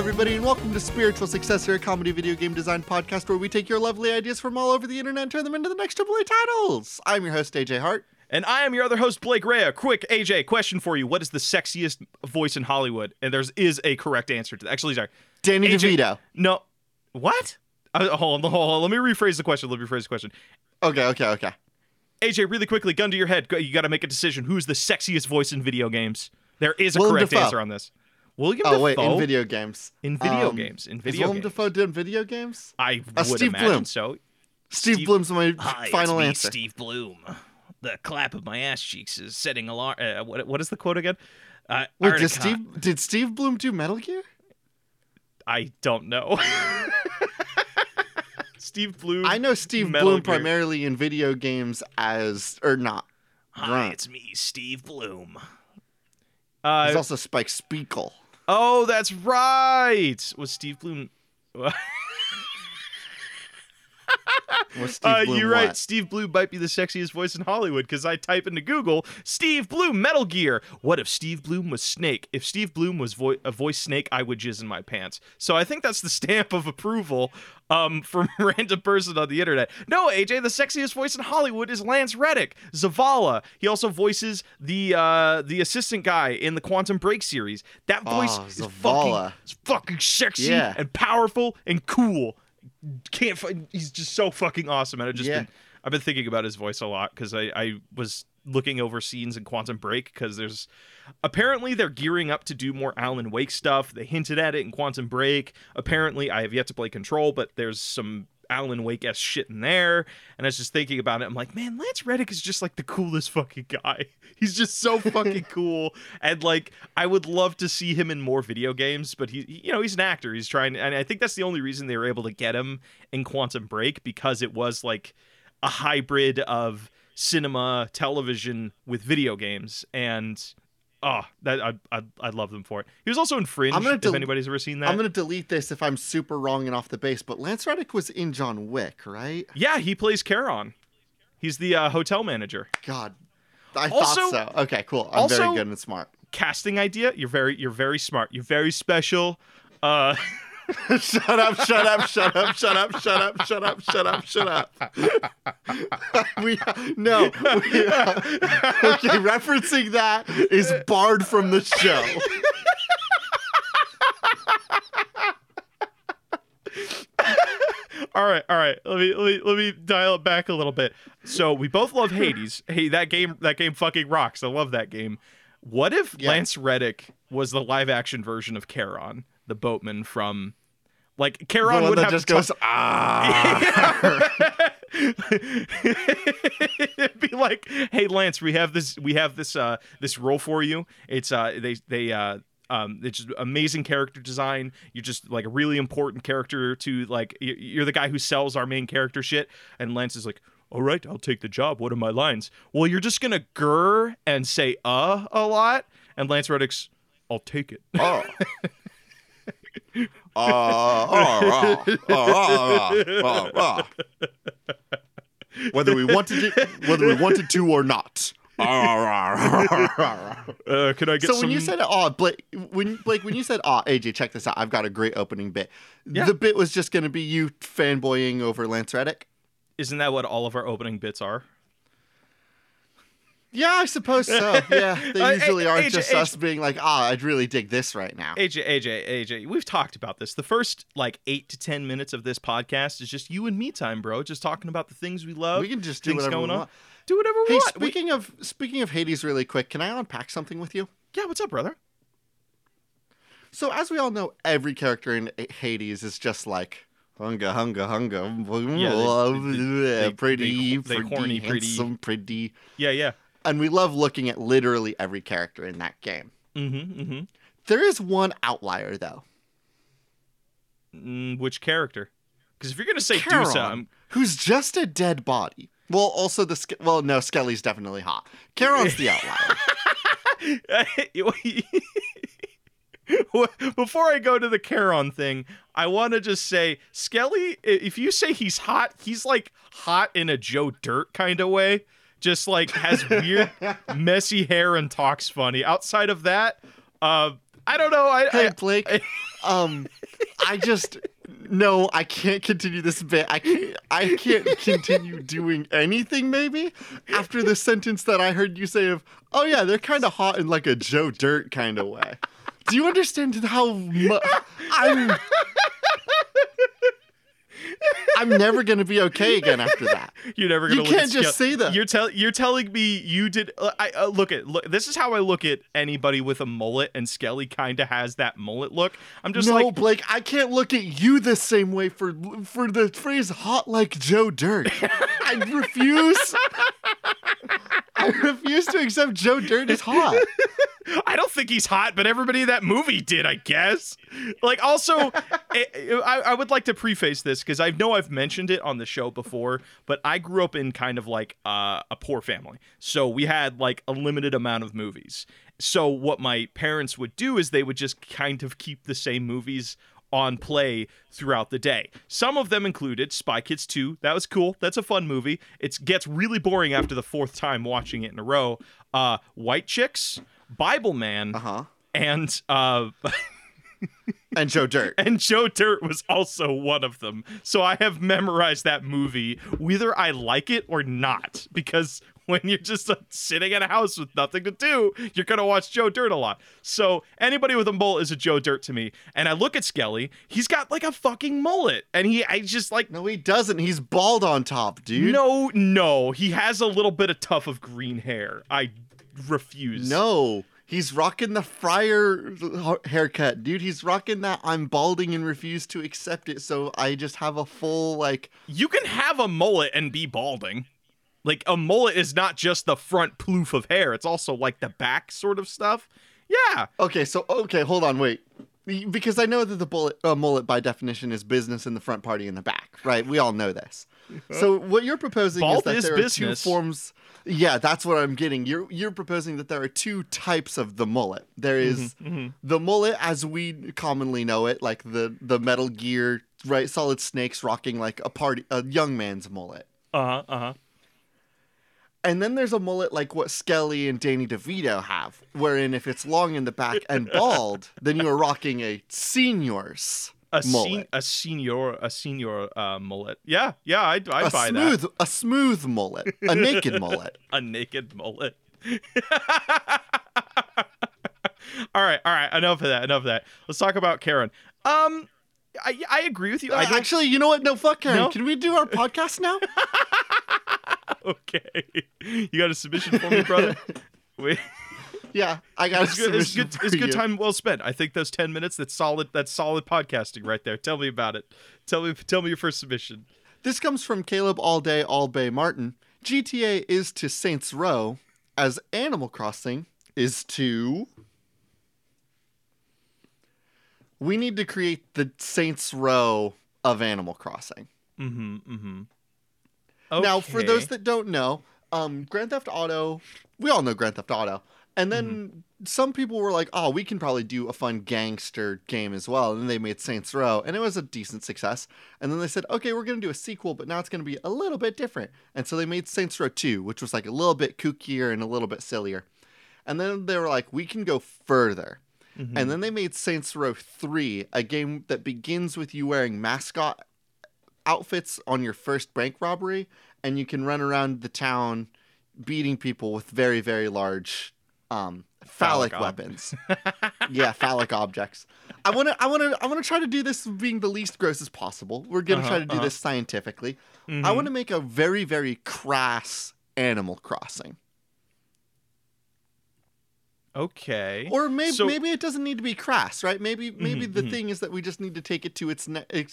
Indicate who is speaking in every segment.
Speaker 1: everybody, and welcome to Spiritual Successor, a comedy video game design podcast where we take your lovely ideas from all over the internet and turn them into the next AAA titles. I'm your host, AJ Hart.
Speaker 2: And I am your other host, Blake Rea. Quick, AJ, question for you. What is the sexiest voice in Hollywood? And there is a correct answer to that. Actually, sorry.
Speaker 1: Danny
Speaker 2: AJ,
Speaker 1: DeVito.
Speaker 2: No. What? Hold on. Let me rephrase the question.
Speaker 1: Okay.
Speaker 2: AJ, really quickly, gun to your head. You got to make a decision. Who's the sexiest voice in video games? There is a
Speaker 1: Willem
Speaker 2: correct
Speaker 1: Dafoe.
Speaker 2: answer on this. William Dafoe?
Speaker 1: Wait, in video games.
Speaker 2: In video games.
Speaker 1: Is Willem Dafoe in video games?
Speaker 2: I would
Speaker 1: Steve
Speaker 2: imagine
Speaker 1: Bloom.
Speaker 2: so.
Speaker 1: Steve Bloom's my
Speaker 2: Hi,
Speaker 1: final
Speaker 2: it's me,
Speaker 1: answer.
Speaker 2: Steve Bloom. The clap of my ass cheeks is setting alarm. What is the quote again?
Speaker 1: Wait, did Steve Bloom do Metal Gear?
Speaker 2: I don't know. Steve Bloom.
Speaker 1: I know Steve
Speaker 2: Metal
Speaker 1: Bloom
Speaker 2: Gear.
Speaker 1: primarily in video games as, or not.
Speaker 2: Hi,
Speaker 1: Grunt.
Speaker 2: it's me, Steve Bloom.
Speaker 1: He's also Spike Spiegel.
Speaker 2: Oh, that's right. Was Steve Bloom?
Speaker 1: Was Steve Bloom
Speaker 2: You're right.
Speaker 1: what?
Speaker 2: Steve Bloom might be the sexiest voice in Hollywood because I type into Google Steve Bloom Metal Gear. What if Steve Bloom was Snake? If Steve Bloom was a voice Snake, I would jizz in my pants. So I think that's the stamp of approval from a random person on the internet. No, AJ, the sexiest voice in Hollywood is Lance Reddick, Zavala. He also voices the assistant guy in the Quantum Break series. That voice is
Speaker 1: Zavala.
Speaker 2: fucking sexy
Speaker 1: Yeah.
Speaker 2: and powerful and cool. He's just so fucking awesome, and I've been thinking about his voice a lot because I was looking over scenes in Quantum Break because there's apparently they're gearing up to do more Alan Wake stuff. They hinted at it in Quantum Break. Apparently, I have yet to play Control, but there's some Alan Wake-esque shit in there, and I was just thinking about it. I'm like, man, Lance Reddick is just like the coolest fucking guy. He's just so fucking cool, and like I would love to see him in more video games, but he's an actor. He's trying, and I think that's the only reason they were able to get him in Quantum Break, because it was like a hybrid of cinema, television with video games, and that I'd love them for it. He was also in Fringe. If anybody's ever seen that,
Speaker 1: I'm gonna delete this if I'm super wrong and off the base. But Lance Reddick was in John Wick, right?
Speaker 2: Yeah, he plays Charon. He's the hotel manager.
Speaker 1: God, I
Speaker 2: Also-
Speaker 1: thought so. Okay, cool. I'm very
Speaker 2: also-
Speaker 1: good and smart.
Speaker 2: Casting idea. You're very smart. You're very special.
Speaker 1: Shut up. Okay, referencing that is barred from the show.
Speaker 2: All right. Let me dial it back a little bit. So we both love Hades. Hey, that game fucking rocks. I love that game. What if Lance Reddick was the live action version of Charon, the boatman from, like, Charon
Speaker 1: The one
Speaker 2: would
Speaker 1: that
Speaker 2: have
Speaker 1: just
Speaker 2: to
Speaker 1: goes
Speaker 2: It'd be like, hey Lance, we have this role for you. It's it's just amazing character design. You're just like a really important character to, like, you're the guy who sells our main character shit. And Lance is like, all right, I'll take the job. What are my lines? Well, you're just gonna grr and say a lot. And Lance Reddick's, I'll take it.
Speaker 1: Whether we wanted to or not.
Speaker 2: Can I get
Speaker 1: So
Speaker 2: some?
Speaker 1: when you said Blake, when you said AJ, check this out. I've got a great opening bit.
Speaker 2: Yeah.
Speaker 1: The bit was just going to be you fanboying over Lance Reddick.
Speaker 2: Isn't that what all of our opening bits are?
Speaker 1: Yeah, I suppose so. Yeah, they usually are
Speaker 2: AJ,
Speaker 1: just us being like, I'd really dig this right now.
Speaker 2: AJ, we've talked about this. The first, like, 8 to 10 minutes of this podcast is just you and me time, bro. Just talking about the things we love.
Speaker 1: We can just do
Speaker 2: things
Speaker 1: whatever
Speaker 2: going
Speaker 1: we
Speaker 2: on.
Speaker 1: want.
Speaker 2: Do whatever we
Speaker 1: Hey,
Speaker 2: want.
Speaker 1: speaking of Hades really quick, can I unpack something with you?
Speaker 2: Yeah, what's up, brother?
Speaker 1: So as we all know, every character in Hades is just like, hunga,
Speaker 2: they
Speaker 1: pretty,
Speaker 2: horny,
Speaker 1: handsome, pretty.
Speaker 2: Yeah.
Speaker 1: And we love looking at literally every character in that game.
Speaker 2: Mm-hmm.
Speaker 1: There is one outlier, though.
Speaker 2: Which character? Because if you're gonna say
Speaker 1: Charon,
Speaker 2: Dusa,
Speaker 1: who's just a dead body. Well, also no, Skelly's definitely hot. Charon's the outlier.
Speaker 2: Before I go to the Charon thing, I want to just say, Skelly, if you say he's hot, he's like hot in a Joe Dirt kind of way. Just like has weird, messy hair and talks funny. Outside of that, I don't know.
Speaker 1: Hey, Blake, I just no, I can't continue this bit. I can't continue doing anything maybe after the sentence that I heard you say of, oh yeah, they're kind of hot in like a Joe Dirt kind of way. Do you understand how I'm never going to be okay again after that.
Speaker 2: You're never going to.
Speaker 1: You can't just say that.
Speaker 2: You're telling me you did. Look. This is how I look at anybody with a mullet, and Skelly kind of has that mullet look. I'm just
Speaker 1: no, Blake. I can't look at you the same way for the phrase "hot like Joe Dirt." I refuse. I refuse to accept Joe Dirt as hot.
Speaker 2: I don't think he's hot, but everybody in that movie did, I guess. Like, also, I would like to preface this because I know I've mentioned it on the show before, but I grew up in kind of like a poor family. So we had like a limited amount of movies. So what my parents would do is they would just kind of keep the same movies on play throughout the day. Some of them included Spy Kids 2. That was cool. That's a fun movie. It gets really boring after the fourth time watching it in a row. White Chicks, Bible Man, and
Speaker 1: and Joe Dirt.
Speaker 2: And Joe Dirt was also one of them. So I have memorized that movie, whether I like it or not, because when you're just sitting in a house with nothing to do, you're going to watch Joe Dirt a lot. So anybody with a mullet is a Joe Dirt to me. And I look at Skelly, he's got like a fucking mullet. And I just like...
Speaker 1: No, he doesn't. He's bald on top, dude.
Speaker 2: No. He has a little bit of tuft of green hair. I refuse.
Speaker 1: No. He's rocking the friar haircut, dude. He's rocking that I'm balding and refuse to accept it, so I just have a full, like...
Speaker 2: You can have a mullet and be balding. Like, a mullet is not just the front ploof of hair. It's also, like, the back sort of stuff. Yeah.
Speaker 1: Okay, hold on, wait. Because I know that the mullet, by definition, is business in the front, party in the back, right? We all know this. So what you're proposing is that there are two forms... Yeah, that's what I'm getting. You're proposing that there are two types of the mullet. There is the mullet as we commonly know it, like the Metal Gear, right? Solid Snake's rocking like a young man's mullet. And then there's a mullet like what Skelly and Danny DeVito have, wherein if it's long in the back and bald, then you are rocking a senior's mullet.
Speaker 2: A senior mullet. Yeah, I'd buy that.
Speaker 1: A smooth mullet. A naked mullet.
Speaker 2: A naked mullet. All right. Enough of that. Let's talk about Karen. I agree with you.
Speaker 1: Actually, you know what? No, fuck Karen. No? Can we do our podcast now?
Speaker 2: Okay. You got a submission for me, brother? Wait.
Speaker 1: Yeah, I got a submission.
Speaker 2: It's good time well spent. I think those 10 minutes, that's solid podcasting right there. Tell me about it. Tell me your first submission.
Speaker 1: This comes from Caleb All Day All Bay Martin. GTA is to Saints Row as Animal Crossing is to... We need to create the Saints Row of Animal Crossing. Okay. Now, for those that don't know, Grand Theft Auto, we all know Grand Theft Auto. And then some people were like, oh, we can probably do a fun gangster game as well. And then they made Saints Row, and it was a decent success. And then they said, okay, we're going to do a sequel, but now it's going to be a little bit different. And so they made Saints Row 2, which was like a little bit kookier and a little bit sillier. And then they were like, we can go further. And then they made Saints Row 3, a game that begins with you wearing mascot outfits on your first bank robbery, and you can run around the town beating people with very, very large phallic weapons. Yeah, phallic objects. I want to try to do this being the least gross as possible. We're going to try to do this scientifically. I want to make a very, very crass Animal Crossing.
Speaker 2: Okay.
Speaker 1: Or maybe it doesn't need to be crass, right? Maybe the thing is that we just need to take it to its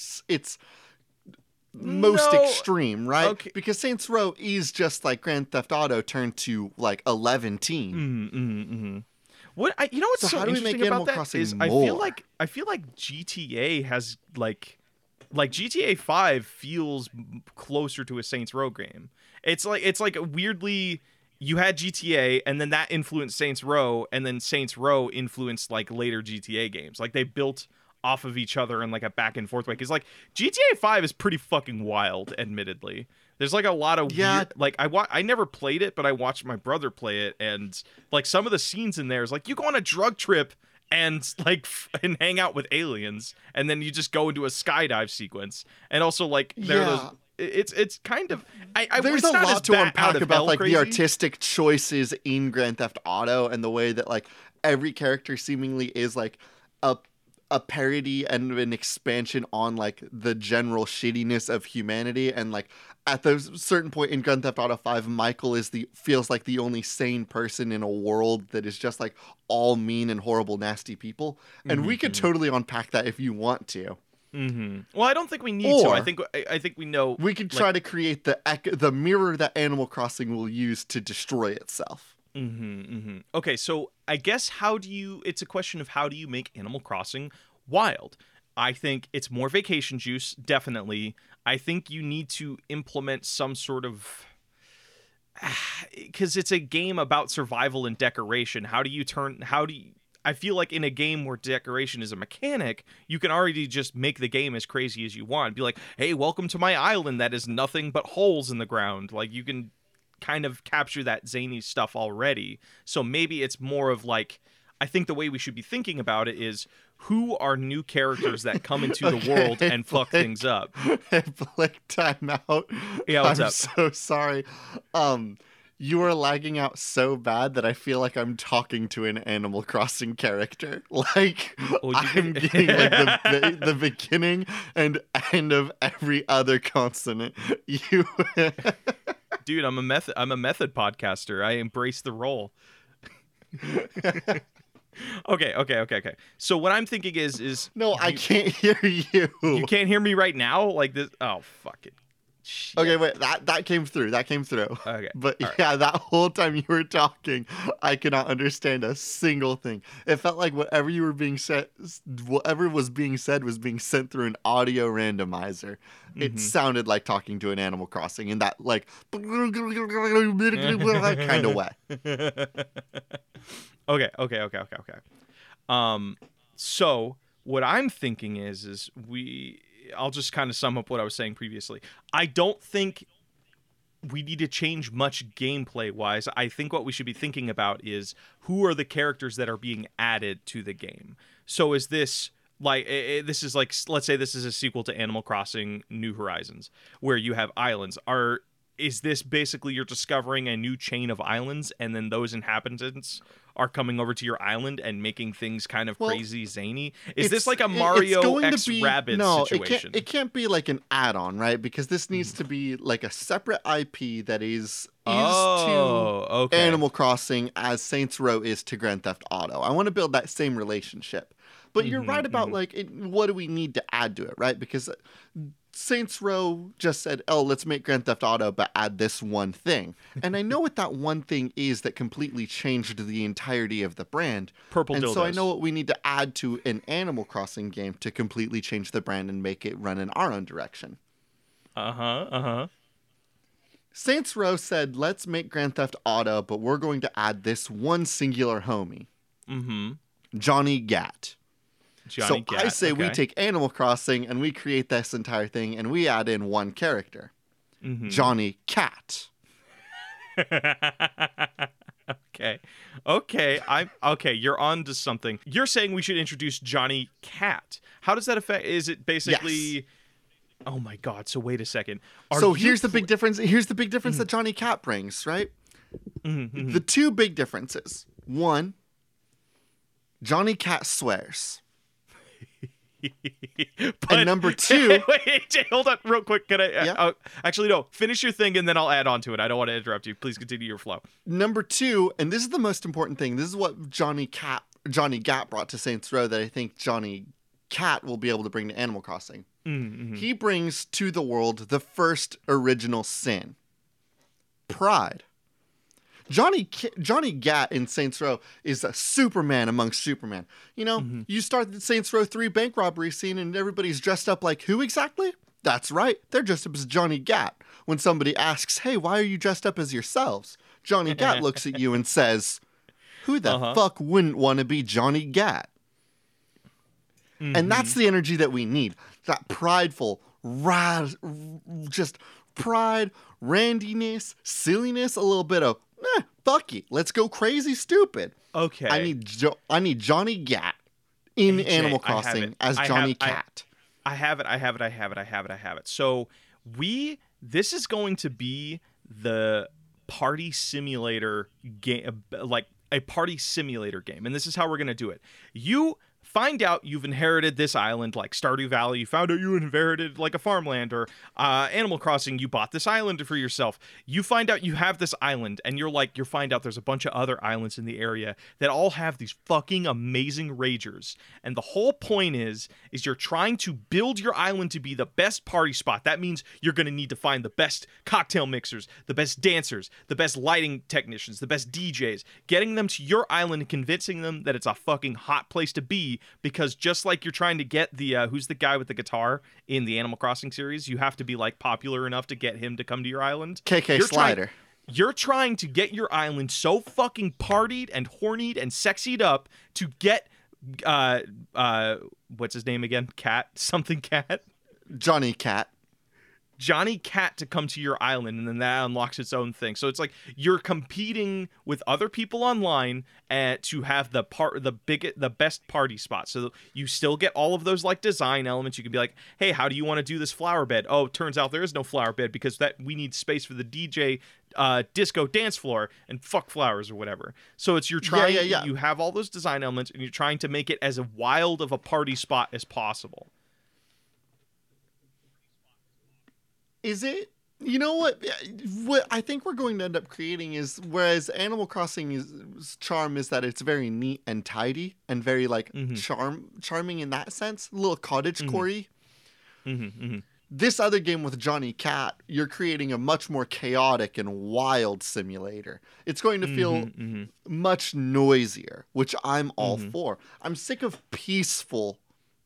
Speaker 1: most extreme, right?
Speaker 2: Okay.
Speaker 1: Because Saints Row is just like Grand Theft Auto turned to like 11 teen.
Speaker 2: What you know what's so
Speaker 1: how do we
Speaker 2: interesting
Speaker 1: make
Speaker 2: about
Speaker 1: Animal
Speaker 2: that
Speaker 1: Crossing
Speaker 2: is
Speaker 1: more?
Speaker 2: I feel like GTA has like GTA 5 feels closer to a Saints Row game. It's like weirdly. You had GTA, and then that influenced Saints Row, and then Saints Row influenced like later GTA games. Like they built off of each other in like a back and forth way. Because like GTA 5 is pretty fucking wild, admittedly. There's like a lot of weird, like I never played it, but I watched my brother play it, and like some of the scenes in there is like you go on a drug trip and like and hang out with aliens, and then you just go into a skydive sequence, and also like there are those. It's kind of
Speaker 1: there's
Speaker 2: it's
Speaker 1: a
Speaker 2: not
Speaker 1: lot
Speaker 2: as
Speaker 1: to
Speaker 2: bad
Speaker 1: unpack
Speaker 2: out of
Speaker 1: about
Speaker 2: hell
Speaker 1: like
Speaker 2: crazy.
Speaker 1: the artistic choices in Grand Theft Auto and the way that like every character seemingly is like a parody and an expansion on like the general shittiness of humanity. And like at the certain point in Grand Theft Auto 5, Michael feels like the only sane person in a world that is just like all mean and horrible nasty people. And we could totally unpack that if you want to.
Speaker 2: Well, I don't think we need to. I think we know.
Speaker 1: We could try to create the mirror that Animal Crossing will use to destroy itself.
Speaker 2: Okay, so I guess it's a question of how do you make Animal Crossing wild? I think it's more vacation juice, definitely. I think you need to implement some sort of, because it's a game about survival and decoration. I feel like in a game where decoration is a mechanic, you can already just make the game as crazy as you want. Be like, hey, welcome to my island that is nothing but holes in the ground. Like, you can kind of capture that zany stuff already. So maybe it's more of like, I think the way we should be thinking about it is, who are new characters that come into the world and fuck things up?
Speaker 1: Blake, time out.
Speaker 2: Yeah, what's
Speaker 1: I'm
Speaker 2: up?
Speaker 1: so sorry. You are lagging out so bad that I feel like I'm talking to an Animal Crossing character. Like, I'm getting like the beginning and end of every other consonant.
Speaker 2: Dude, I'm a method podcaster. I embrace the role. Okay. So what I'm thinking is
Speaker 1: no, I can't hear you.
Speaker 2: You can't hear me right now? Like this? Oh, fuck it. Shit.
Speaker 1: Okay, wait. That came through.
Speaker 2: Okay.
Speaker 1: But
Speaker 2: all
Speaker 1: yeah, that whole time you were talking, I could not understand a single thing. It felt like whatever was being said was being sent through an audio randomizer. It sounded like talking to an Animal Crossing in that like kind of way.
Speaker 2: Okay. So what I'm thinking is I'll just kind of sum up what I was saying previously. I don't think we need to change much gameplay wise. I think what we should be thinking about is, who are the characters that are being added to the game. So is this like, this is like, let's say this is a sequel to Animal Crossing New Horizons, where you have islands. Is this basically you're discovering a new chain of islands, and then those inhabitants are coming over to your island and making things kind of crazy zany? Is this like a Mario X Rabbids situation?
Speaker 1: It can't be like an add-on, right? Because this needs to be like a separate IP that is to Animal Crossing as Saints Row is to Grand Theft Auto. I want to build that same relationship. But you're right about like, what do we need to add to it, right? Because Saints Row just said, oh, let's make Grand Theft Auto, but add this one thing. And I know what that one thing is that completely changed the entirety of the brand.
Speaker 2: Purple dildos.
Speaker 1: And so I know what we need to add to an Animal Crossing game to completely change the brand and make it run in our own direction. Saints Row said, let's make Grand Theft Auto, but we're going to add this one singular homie. Johnny Gat. I say we take Animal Crossing and we create this entire thing and we add in one character. Johnny Cat.
Speaker 2: Okay. You're on to something. You're saying we should introduce Johnny Cat. How does that affect? Is it basically? Yes. Oh my God! So wait a second.
Speaker 1: Here's the big difference. Here's the big difference that Johnny Cat brings, right? The two big differences. One, Johnny Cat swears. And number two,
Speaker 2: wait, hold on real quick. Can I actually no, finish your thing and then I'll add on to it. I don't want to interrupt you. Please continue your flow.
Speaker 1: Number two, and this is the most important thing. This is what Johnny Gat brought to Saints Row that I think Johnny Cat will be able to bring to Animal Crossing. He brings to the world the first original sin. Pride. Johnny Gat in Saints Row is a Superman amongst Superman. You know, you start the Saints Row 3 bank robbery scene and everybody's dressed up like who exactly? That's right. They're dressed up as Johnny Gat. When somebody asks, hey, why are you dressed up as yourselves? Johnny Gat looks at you and says, who the fuck wouldn't want to be Johnny Gat? And that's the energy that we need. That prideful, just pride, randiness, silliness, a little bit of, fuck you. Let's go crazy stupid.
Speaker 2: Okay.
Speaker 1: I need Johnny Gat. in
Speaker 2: AJ,
Speaker 1: Animal
Speaker 2: I have
Speaker 1: Crossing
Speaker 2: it.
Speaker 1: as Johnny Cat.
Speaker 2: I have it. So this is going to be the party simulator game, like a party simulator game. And this is how we're going to do it. You find out you've inherited this island, like Stardew Valley. You found out you inherited like a farmland, or Animal Crossing. You bought this island for yourself. You find out you have this island, and you find out there's a bunch of other islands in the area that all have these fucking amazing ragers. And the whole point is you're trying to build your island to be the best party spot. That means you're going to need to find the best cocktail mixers, the best dancers, the best lighting technicians, the best DJs, getting them to your island and convincing them that it's a fucking hot place to be. Because just like you're trying to get the who's the guy with the guitar in the Animal Crossing series, you have to be like popular enough to get him to come to your island.
Speaker 1: KK Slider.
Speaker 2: You're trying to get your island so fucking partied and hornied and sexied up to get what's his name again? Something Cat. Johnny Cat to come to your island, and then that unlocks its own thing. So it's like you're competing with other people online to have the best party spot. So you still get all of those like design elements. You can be like, hey, how do you want to do this flower bed? Oh, it turns out there is no flower bed because we need space for the DJ disco dance floor, and fuck flowers or whatever. So it's you're trying. You have all those design elements, and you're trying to make it as wild of a party spot as possible.
Speaker 1: Is it? You know what? What I think we're going to end up creating is, whereas Animal Crossing's charm is that it's very neat and tidy and very like charming in that sense, a little cottagecore-y. This other game with Johnny Cat, you're creating a much more chaotic and wild simulator. It's going to feel much noisier, which I'm all for. I'm sick of peaceful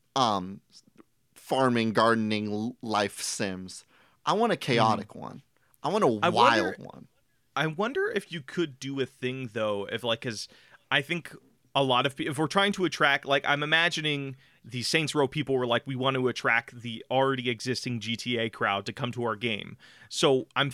Speaker 1: farming, gardening life sims. I want a chaotic one. I want a wild one.
Speaker 2: I wonder if you could do a thing though, because I think a lot of people, if we're trying to attract, like I'm imagining the Saints Row people were like, we want to attract the already existing GTA crowd to come to our game. So I'm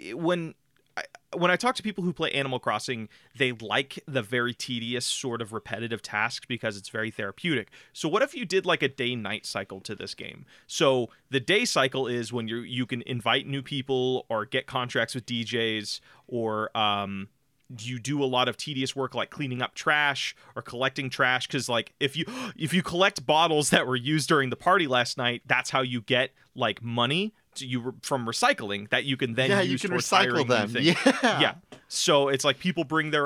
Speaker 2: when I talk to people who play Animal Crossing, they like the very tedious sort of repetitive task because it's very therapeutic. So what if you did like a day-night cycle to this game? So the day cycle is when you can invite new people or get contracts with DJs, or you do a lot of tedious work like cleaning up trash or collecting trash, because like if you collect bottles that were used during the party last night, that's how you get like money from recycling that you can then use
Speaker 1: you can
Speaker 2: towards
Speaker 1: recycle them.
Speaker 2: Yeah. So it's like people bring their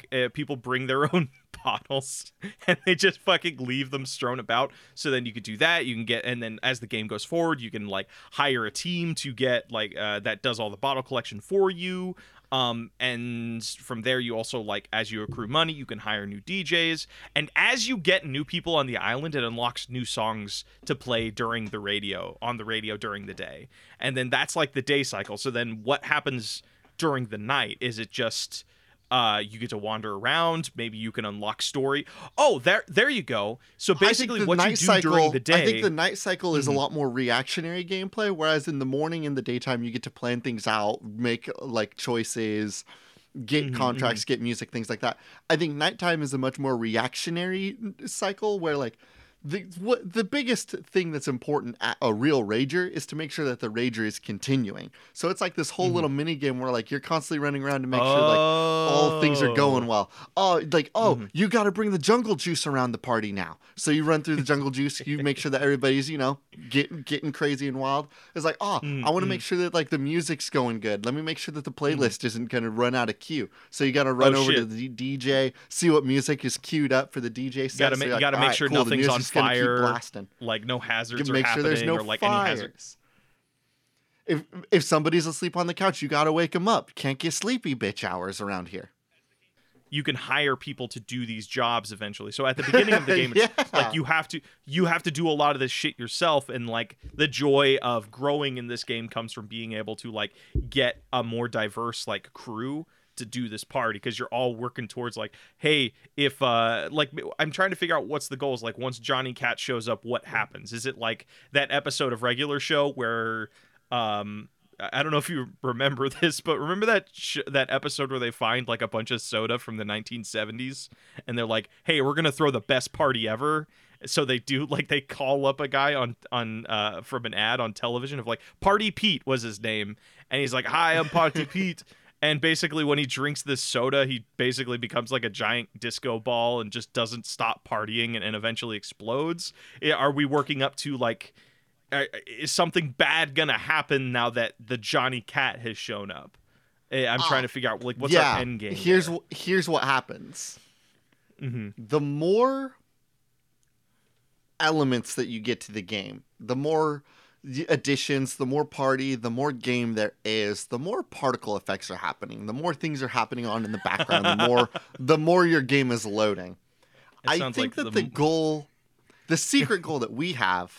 Speaker 2: own bottles and they just fucking leave them strewn about. So then you could do that. You can get, and then as the game goes forward, you can like hire a team to get like that does all the bottle collection for you. And from there, you also, like, as you accrue money, you can hire new DJs. And as you get new people on the island, it unlocks new songs to play on the radio during the day. And then that's like the day cycle. So then what happens during the night? Is it just you get to wander around? Maybe you can unlock story. Oh, there you go. So basically what you do during the day.
Speaker 1: I think the night cycle is a lot more reactionary gameplay, whereas in the morning and the daytime you get to plan things out, make like choices, get contracts, get music, things like that. I think nighttime is a much more reactionary cycle where like the biggest thing that's important at a real rager is to make sure that the rager is continuing. So it's like this whole little mini game where like you're constantly running around to make sure like all things are going well. You got to bring the jungle juice around the party now. So you run through the jungle juice, you make sure that everybody's, getting crazy and wild. It's like, I want to make sure that like the music's going good. Let me make sure that the playlist isn't going to run out of cue. So you got to run over to the DJ, see what music is queued up for the DJ set.
Speaker 2: You got to make sure nothing's on fire, like no hazards are happening,
Speaker 1: there's no
Speaker 2: or like
Speaker 1: fires.
Speaker 2: any hazards.
Speaker 1: If somebody's asleep on the couch, you gotta wake them up. Can't get sleepy bitch hours around here.
Speaker 2: You can hire people to do these jobs eventually. So at the beginning of the game, it's like you have to do a lot of this shit yourself, and like the joy of growing in this game comes from being able to like get a more diverse like crew to do this party, because you're all working towards like, hey, if like I'm trying to figure out what's the goals. Like once Johnny Cat shows up, what happens? Is it like that episode of Regular Show where I don't know if you remember this, but remember that episode where they find like a bunch of soda from the 1970s and they're like, hey, we're gonna throw the best party ever, So they do like they call up a guy on from an ad on television of like Party Pete was his name, and he's like, "Hi, I'm Party Pete." And basically, when he drinks this soda, he basically becomes like a giant disco ball and just doesn't stop partying and eventually explodes. Are we working up to like, is something bad gonna happen now that the Johnny Cat has shown up? I'm trying to figure out like what's our end game.
Speaker 1: Here's what happens.
Speaker 2: Mm-hmm.
Speaker 1: The more elements that you get to the game, the more additions, the more party, the more game there is, the more particle effects are happening, the more things are happening on in the background, the more your game is loading. I think like the secret goal that we have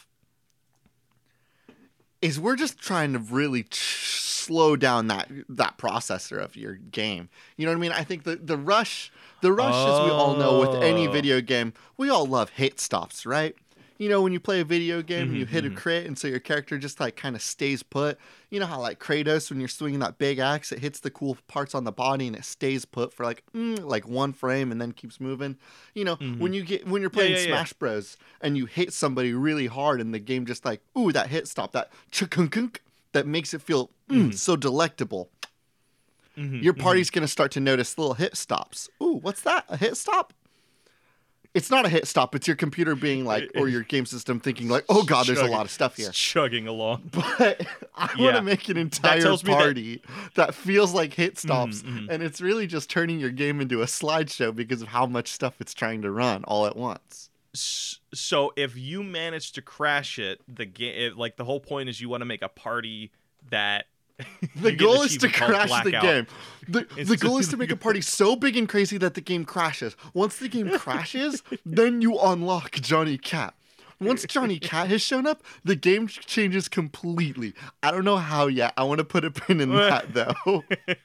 Speaker 1: is we're just trying to really slow down that processor of your game. You know what I mean? I think the rush, as we all know with any video game, we all love hit stops, right? You know, when you play a video game and you hit a crit and so your character just like kind of stays put. You know how like Kratos, when you're swinging that big axe, it hits the cool parts on the body and it stays put for like one frame and then keeps moving. You know, when you're playing Smash Bros and you hit somebody really hard and the game just like, ooh, that hit stop, that chukunk, that makes it feel so delectable. Your party's going to start to notice little hit stops. Ooh, what's that? A hit stop? It's not a hit stop. It's your computer being like, or your game system thinking like, oh God, there's a lot of stuff here.
Speaker 2: It's chugging along.
Speaker 1: But I want to make an entire party that feels like hit stops. And it's really just turning your game into a slideshow because of how much stuff it's trying to run all at once.
Speaker 2: So if you manage to crash it, the game, like the whole point is you want to make a party that
Speaker 1: the goal is to crash the game. The goal is to make a party so big and crazy that the game crashes. Once the game crashes, then you unlock Johnny Cat. Once Johnny Cat has shown up, the game changes completely. I don't know how yet. I want to put a pin in that, though.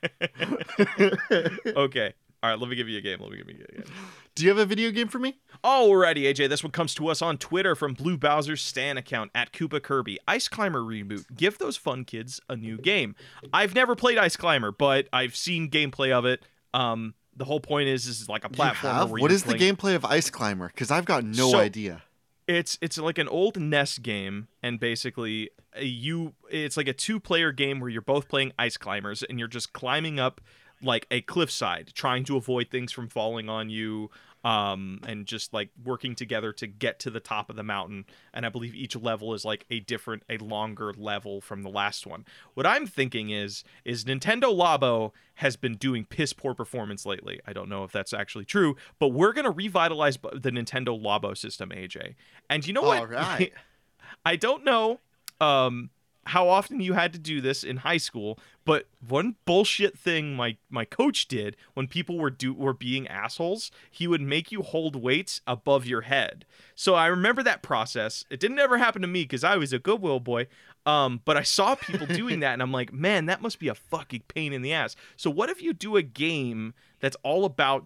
Speaker 2: Okay. All right, let me give you a game.
Speaker 1: Do you have a video game for me?
Speaker 2: Alrighty, AJ. This one comes to us on Twitter from Blue Bowser's Stan account at Koopa Kirby. Ice Climber reboot. Give those fun kids a new game. I've never played Ice Climber, but I've seen gameplay of it. The whole point is like a platformer.
Speaker 1: What is the gameplay of Ice Climber? Because I've got no idea.
Speaker 2: It's like an old NES game, and basically it's like a 2-player game where you're both playing ice climbers, and you're just climbing up like a cliffside, trying to avoid things from falling on you, and just like working together to get to the top of the mountain. And I believe each level is like a longer level from the last one. What I'm thinking is Nintendo Labo has been doing piss poor performance lately. I don't know if that's actually true, but we're gonna revitalize the Nintendo Labo system, AJ. And you know what?
Speaker 1: All right.
Speaker 2: I don't know how often you had to do this in high school, but one bullshit thing my coach did when people were being assholes, he would make you hold weights above your head. So I remember that process. It didn't ever happen to me because I was a Goodwill boy, but I saw people doing that, and I'm like, man, that must be a fucking pain in the ass. So what if you do a game that's all about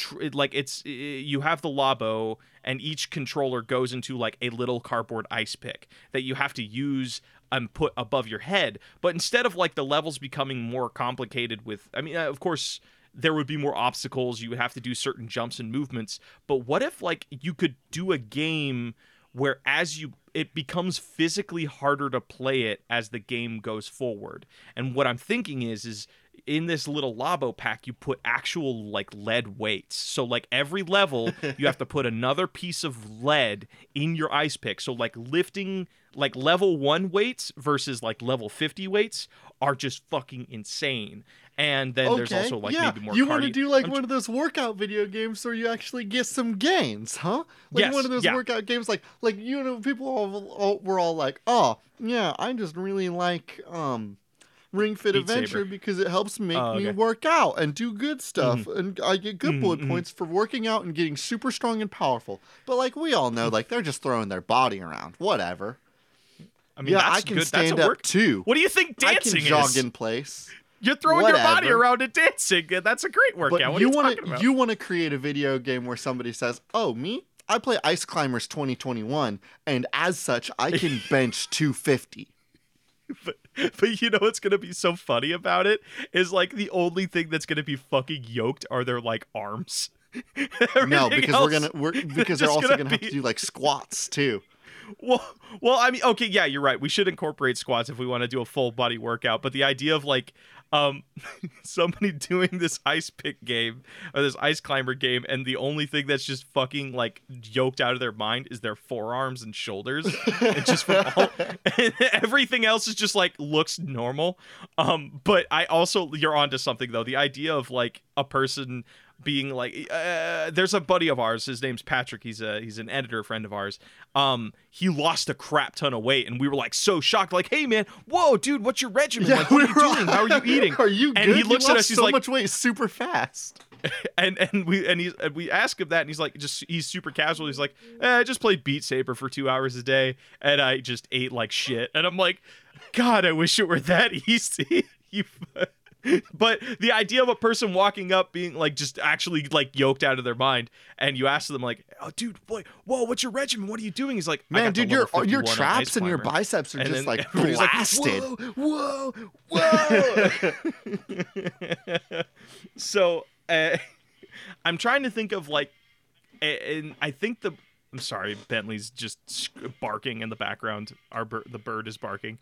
Speaker 2: you have the Labo, and each controller goes into like a little cardboard ice pick that you have to use and put above your head. But instead of like the levels becoming more complicated of course there would be more obstacles, you would have to do certain jumps and movements, but what if like you could do a game where it becomes physically harder to play it as the game goes forward? And what I'm thinking is in this little Labo pack, you put actual like lead weights. So like every level, you have to put another piece of lead in your ice pick. So like lifting like level 1 weights versus like level 50 weights are just fucking insane. And then there's also like maybe more
Speaker 1: cardio. You want to do like one of those workout video games where you actually get some gains, huh? Like
Speaker 2: yes,
Speaker 1: one of those workout games like you know, people were all like, oh yeah, I just really like Ring Fit
Speaker 2: Beat
Speaker 1: Adventure
Speaker 2: Saber.
Speaker 1: Because it helps make me work out and do good stuff, and I get good bullet points for working out and getting super strong and powerful. But like we all know, like they're just throwing their body around, whatever.
Speaker 2: I mean,
Speaker 1: I can stand up too.
Speaker 2: What do you think dancing
Speaker 1: I can
Speaker 2: is?
Speaker 1: jog in place.
Speaker 2: You're throwing your body around and dancing. That's a great workout.
Speaker 1: But
Speaker 2: what are you talking about?
Speaker 1: You want to create a video game where somebody says, "Oh, me? I play Ice Climbers 2021, and as such, I can bench 250."
Speaker 2: But you know what's going to be so funny about it is like the only thing that's going to be fucking yoked are their like arms.
Speaker 1: No,
Speaker 2: Everything
Speaker 1: because
Speaker 2: else
Speaker 1: we're because they're
Speaker 2: just
Speaker 1: also
Speaker 2: gonna
Speaker 1: gonna have
Speaker 2: be-
Speaker 1: to do like squats too.
Speaker 2: well, I mean, okay, yeah, you're right. We should incorporate squats if we want to do a full body workout. But the idea of like, um, somebody doing this ice pick game or this ice climber game, and the only thing that's just fucking like yoked out of their mind is their forearms and shoulders, and just from all, and everything else is just like looks normal. But I also, you're onto something though. The idea of like a person being like there's a buddy of ours, his name's Patrick, he's an editor friend of ours. He lost a crap ton of weight and we were like so shocked, like, hey man, whoa dude, what's your regimen?
Speaker 1: Yeah,
Speaker 2: like, what are you doing? How are you eating?
Speaker 1: Are you
Speaker 2: and
Speaker 1: good?
Speaker 2: he looks
Speaker 1: You
Speaker 2: at
Speaker 1: lost
Speaker 2: us, he's
Speaker 1: so
Speaker 2: like,
Speaker 1: much weight super fast.
Speaker 2: and we ask him that and he's like, just, he's super casual, he's like, I just played Beat Saber for 2 hours a day and I just ate like shit. And I'm like, God, I wish it were that easy. you But the idea of a person walking up being like just actually like yoked out of their mind, and you ask them like, "Oh, dude, boy, whoa, what's your regimen? What are you doing?" He's like, I
Speaker 1: Man,
Speaker 2: got the
Speaker 1: dude,
Speaker 2: level
Speaker 1: your
Speaker 2: 51 on
Speaker 1: traps
Speaker 2: Ice
Speaker 1: and your
Speaker 2: Climber."
Speaker 1: biceps are
Speaker 2: And
Speaker 1: just
Speaker 2: then
Speaker 1: like
Speaker 2: everybody's like,
Speaker 1: blasted.
Speaker 2: whoa, whoa. So I'm trying to think of like, and I think I'm sorry, Bentley's just barking in the background. The bird is barking.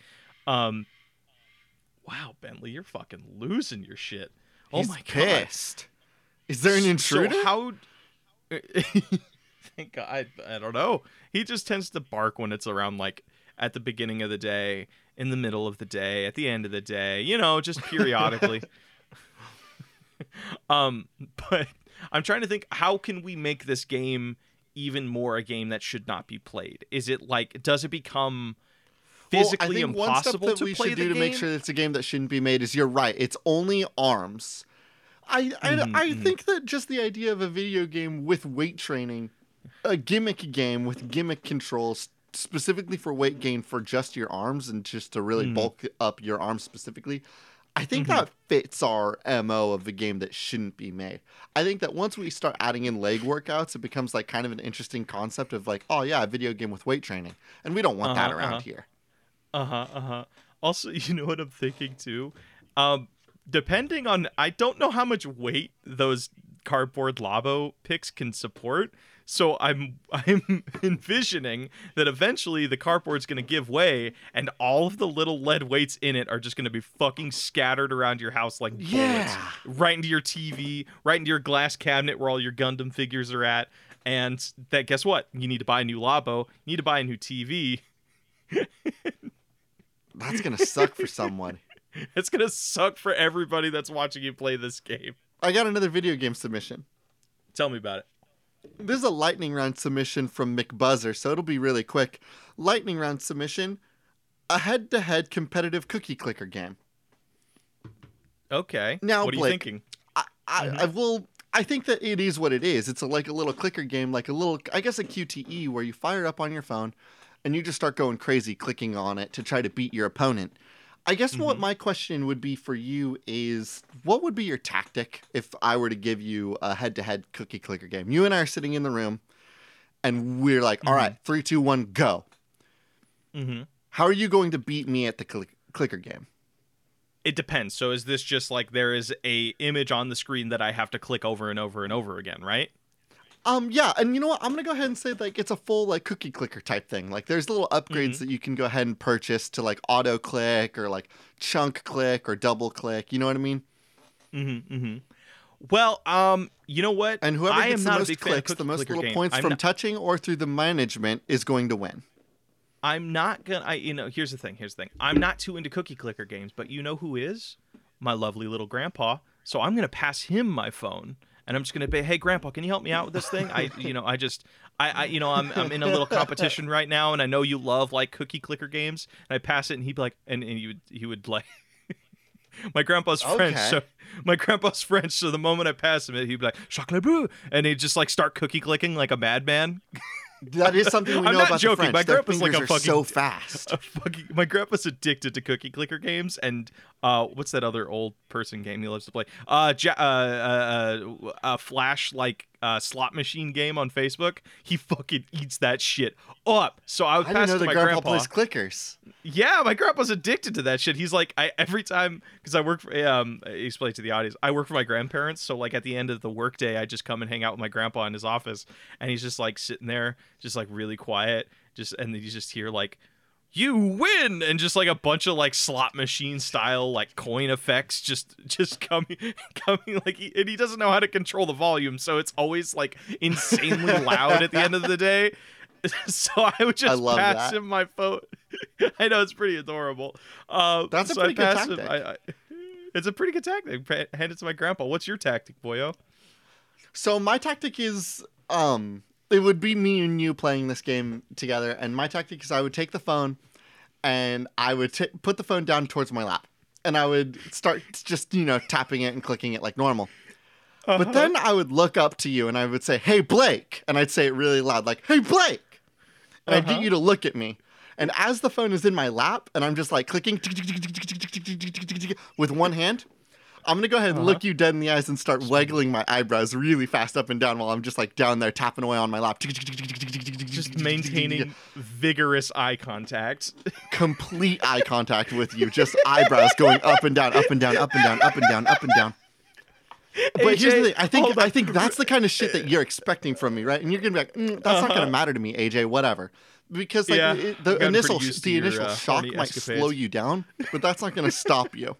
Speaker 2: Wow, Bentley, you're fucking losing your shit. Oh
Speaker 1: He's
Speaker 2: my
Speaker 1: pissed. Is there an intruder?
Speaker 2: So how? Thank God. I don't know. He just tends to bark when it's around like at the beginning of the day, in the middle of the day, at the end of the day. You know, just periodically. But I'm trying to think, how can we make this game even more a game that should not be played? Is it like, does it become physically
Speaker 1: I think
Speaker 2: impossible
Speaker 1: one step that
Speaker 2: to
Speaker 1: we
Speaker 2: play
Speaker 1: should
Speaker 2: the
Speaker 1: do
Speaker 2: game?
Speaker 1: to make sure that it's a game that shouldn't be made is, you're right, it's only arms. I think that just the idea of a video game with weight training, a gimmick game with gimmick controls specifically for weight gain for just your arms and just to really bulk up your arms specifically, I think that fits our MO of a game that shouldn't be made. I think that once we start adding in leg workouts, it becomes like kind of an interesting concept of like, oh yeah, a video game with weight training. And we don't want that around here.
Speaker 2: Also, you know what I'm thinking too? Depending on, I don't know how much weight those cardboard Labo picks can support. So I'm envisioning that eventually the cardboard's going to give way and all of the little lead weights in it are just going to be fucking scattered around your house like bullets. Right into your TV, right into your glass cabinet where all your Gundam figures are at. And that, guess what? You need to buy a new Labo. You need to buy a new TV.
Speaker 1: That's going to suck for someone.
Speaker 2: It's going to suck for everybody that's watching you play this game.
Speaker 1: I got another video game submission.
Speaker 2: Tell me about it.
Speaker 1: This is a lightning round submission from McBuzzer, so it'll be really quick. Lightning round submission, a head-to-head competitive cookie clicker game.
Speaker 2: Okay.
Speaker 1: Now,
Speaker 2: what are
Speaker 1: Blake,
Speaker 2: you thinking?
Speaker 1: I think that it is what it is. It's like a little clicker game, like a little, I guess a QTE, where you fire it up on your phone and you just start going crazy clicking on it to try to beat your opponent. I guess what my question would be for you is, what would be your tactic if I were to give you a head-to-head cookie clicker game? You and I are sitting in the room, and we're like, all right, 3, 2, 1, go. How are you going to beat me at the clicker game?
Speaker 2: It depends. So is this just like there is a image on the screen that I have to click over and over and over again, right?
Speaker 1: Yeah, and you know what? I'm gonna go ahead and say like it's a full like cookie clicker type thing. Like there's little upgrades that you can go ahead and purchase to like auto click or like chunk click or double click. You know what I mean?
Speaker 2: Well, you know what?
Speaker 1: And whoever
Speaker 2: I
Speaker 1: gets
Speaker 2: am
Speaker 1: the
Speaker 2: not a
Speaker 1: most
Speaker 2: big fan of
Speaker 1: clicks, the
Speaker 2: cookie
Speaker 1: most
Speaker 2: clicker
Speaker 1: little
Speaker 2: game.
Speaker 1: points
Speaker 2: I'm
Speaker 1: from
Speaker 2: not-
Speaker 1: touching or through the management is going to win.
Speaker 2: I'm not gonna. Here's the thing. I'm not too into cookie clicker games, but you know who is? My lovely little grandpa. So I'm gonna pass him my phone, and I'm just gonna be, hey, grandpa, can you help me out with this thing? I'm in a little competition right now, and I know you love like cookie clicker games. And I pass it, and he'd be like, and he would like. My grandpa's French, so the moment I pass him, he'd be like chocolat bleu, and he'd just like start cookie clicking like a madman.
Speaker 1: That is something we
Speaker 2: I'm
Speaker 1: know
Speaker 2: not
Speaker 1: about
Speaker 2: joking.
Speaker 1: the French.
Speaker 2: My
Speaker 1: Their
Speaker 2: grandpa's like
Speaker 1: fingers
Speaker 2: a
Speaker 1: are
Speaker 2: fucking
Speaker 1: so fast.
Speaker 2: My grandpa's addicted to cookie clicker games, and what's that other old person game he loves to play? Flash like slot machine game on Facebook. He fucking eats that shit up. So I would
Speaker 1: I
Speaker 2: pass
Speaker 1: didn't know
Speaker 2: to
Speaker 1: that
Speaker 2: my
Speaker 1: grandpa
Speaker 2: grandpa.
Speaker 1: plays clickers.
Speaker 2: Yeah, my grandpa's addicted to that shit. He's like, every time, because I work for, explain to the audience, I work for my grandparents. So like at the end of the workday, I just come and hang out with my grandpa in his office, and he's just like sitting there, just like really quiet, and then you just hear like, "You win," and just like a bunch of like slot machine style like coin effects just coming like and he doesn't know how to control the volume, so it's always like insanely loud at the end of the day. So I would just pass him my phone. I know, it's pretty adorable.
Speaker 1: That's
Speaker 2: so
Speaker 1: a pretty good tactic.
Speaker 2: It's a pretty good tactic. Hand it to my grandpa. What's your tactic, boyo?
Speaker 1: So my tactic is it would be me and you playing this game together, and my tactic is I would take the phone and I would put the phone down towards my lap, and I would start just, tapping it and clicking it like normal. But then I would look up to you and I would say, "Hey, Blake," and I'd say it really loud, like, "Hey, Blake," and I'd get you to look at me. And as the phone is in my lap and I'm just like clicking with one hand, I'm going to go ahead and look you dead in the eyes and start waggling my eyebrows really fast up and down while I'm just like down there tapping away on my lap.
Speaker 2: Just maintaining vigorous eye contact.
Speaker 1: Complete eye contact with you. Just eyebrows going up and down, up and down, up and down, up and down, up and down. But
Speaker 2: AJ,
Speaker 1: here's the thing. I think that's the kind of shit that you're expecting from me, right? And you're going to be like, that's not going to matter to me, AJ, whatever. Because the initial shock might slow you down, but that's not going to stop you.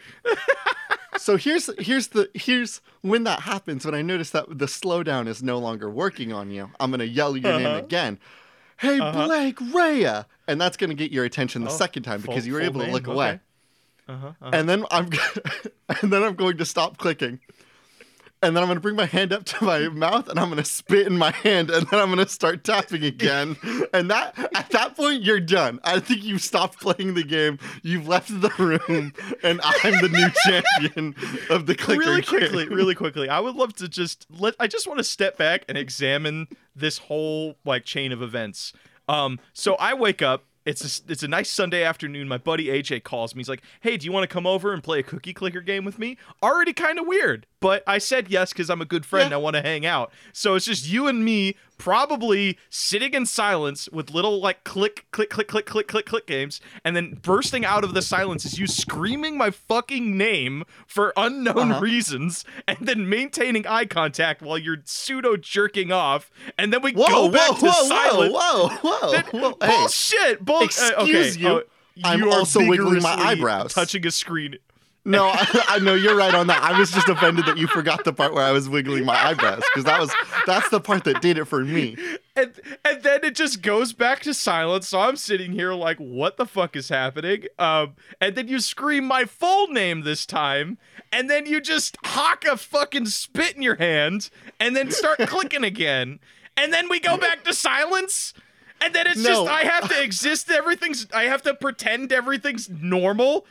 Speaker 1: So here's when that happens, when I notice that the slowdown is no longer working on you, I'm going to yell your name again. "Hey, Blake Rhea," and that's going to get your attention the second time because you were able to look away. And then I'm going to stop clicking. And then I'm going to bring my hand up to my mouth and I'm going to spit in my hand and then I'm going to start tapping again. And at that point, you're done. I think you've stopped playing the game. You've left the room and I'm the new champion of the clicker
Speaker 2: Really quickly. I would love to I just want to step back and examine this whole like chain of events. So I wake up. It's a nice Sunday afternoon. My buddy AJ calls me. He's like, "Hey, do you want to come over and play a cookie clicker game with me?" Already kind of weird, but I said yes because I'm a good friend and I want to hang out. So it's just you and me, probably sitting in silence with little like click, click, click, click, click, click, click games, and then bursting out of the silence is you screaming my fucking name for unknown reasons, and then maintaining eye contact while you're pseudo jerking off, and then we go back to silence.
Speaker 1: Whoa!
Speaker 2: Bullshit!
Speaker 1: Excuse you. I'm also wiggling my eyebrows,
Speaker 2: touching a screen.
Speaker 1: No, I know you're right on that. I was just offended that you forgot the part where I was wiggling my eyebrows because that's the part that did it for me.
Speaker 2: And then it just goes back to silence. So I'm sitting here like, what the fuck is happening? And then you scream my full name this time, and then you just hawk a fucking spit in your hand, and then start clicking again, and then we go back to silence. And then it's just, I have to exist. I have to pretend everything's normal.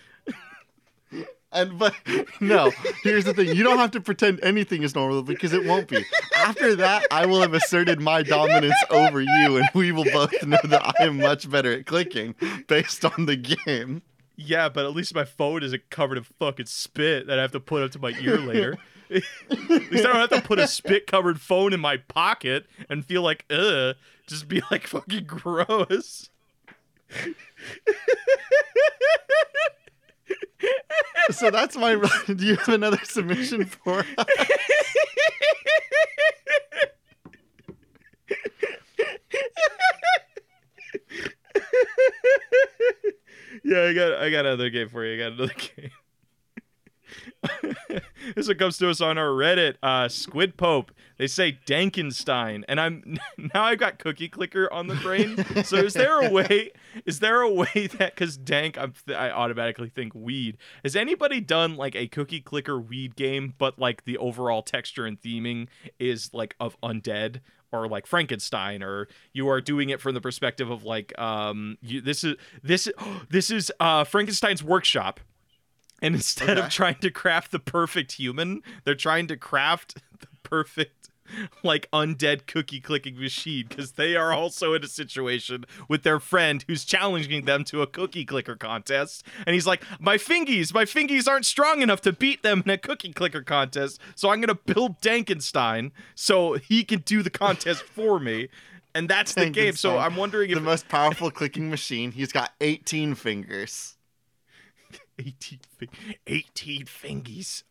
Speaker 1: But no, here's the thing. You don't have to pretend anything is normal because it won't be. After that, I will have asserted my dominance over you and we will both know that I am much better at clicking based on the game.
Speaker 2: Yeah, but at least my phone isn't covered in fucking spit that I have to put up to my ear later. At least I don't have to put a spit-covered phone in my pocket and feel like, just be like fucking gross.
Speaker 1: So that's my... Do you have another submission for us?
Speaker 2: Yeah, I got another game for you. This one comes to us on our Reddit. Squid Pope. They say Dankenstein, and I've got Cookie Clicker on the brain. So is there a way that, because dank, I automatically think weed. Has anybody done like a Cookie Clicker weed game, but like the overall texture and theming is like of undead? Or like Frankenstein, or you are doing it from the perspective of like this is Frankenstein's workshop, and instead of trying to craft the perfect human, they're trying to craft the perfect like undead cookie clicking machine, because they are also in a situation with their friend who's challenging them to a cookie clicker contest, and he's like, my fingies aren't strong enough to beat them in a cookie clicker contest, so I'm gonna build Dankenstein so he can do the contest for me. And that's the game. So I'm wondering if
Speaker 1: the most powerful clicking machine, he's got 18 fingers.
Speaker 2: 18 fingies.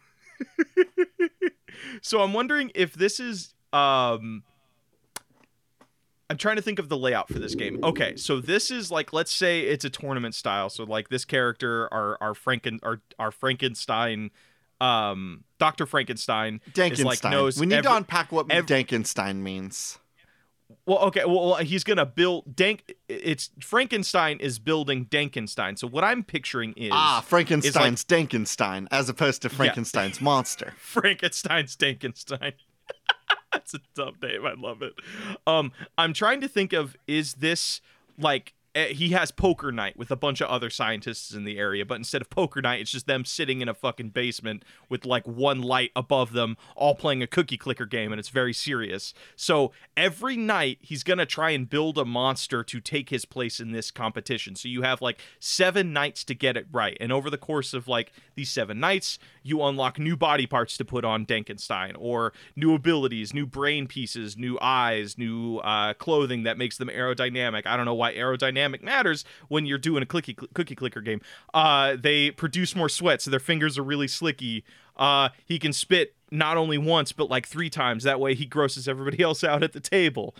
Speaker 2: So I'm wondering if this is I'm trying to think of the layout for this game. Okay, so this is like, let's say it's a tournament style. So like this character, our Frankenstein, Dr. Frankenstein
Speaker 1: Dankenstein.
Speaker 2: is like knows
Speaker 1: we need to unpack what Dankenstein means.
Speaker 2: Well, okay. Well, he's gonna build It's Frankenstein is building Dankenstein. So what I'm picturing is
Speaker 1: Frankenstein's Dankenstein, as opposed to Frankenstein's monster.
Speaker 2: Frankenstein's Dankenstein. That's a dumb name. I love it. I'm trying to think of, is this like, he has poker night with a bunch of other scientists in the area, but instead of poker night, it's just them sitting in a fucking basement with like one light above them, all playing a cookie clicker game, and it's very serious. So every night he's gonna try and build a monster to take his place in this competition. So you have like 7 nights to get it right, and over the course of like these 7 nights, you unlock new body parts to put on Dankenstein, or new abilities, new brain pieces, new eyes, new clothing that makes them aerodynamic. I don't know why aerodynamic matters when you're doing a cookie clicker game. They produce more sweat, so their fingers are really slicky. He can spit not only once but like 3 times. That way he grosses everybody else out at the table.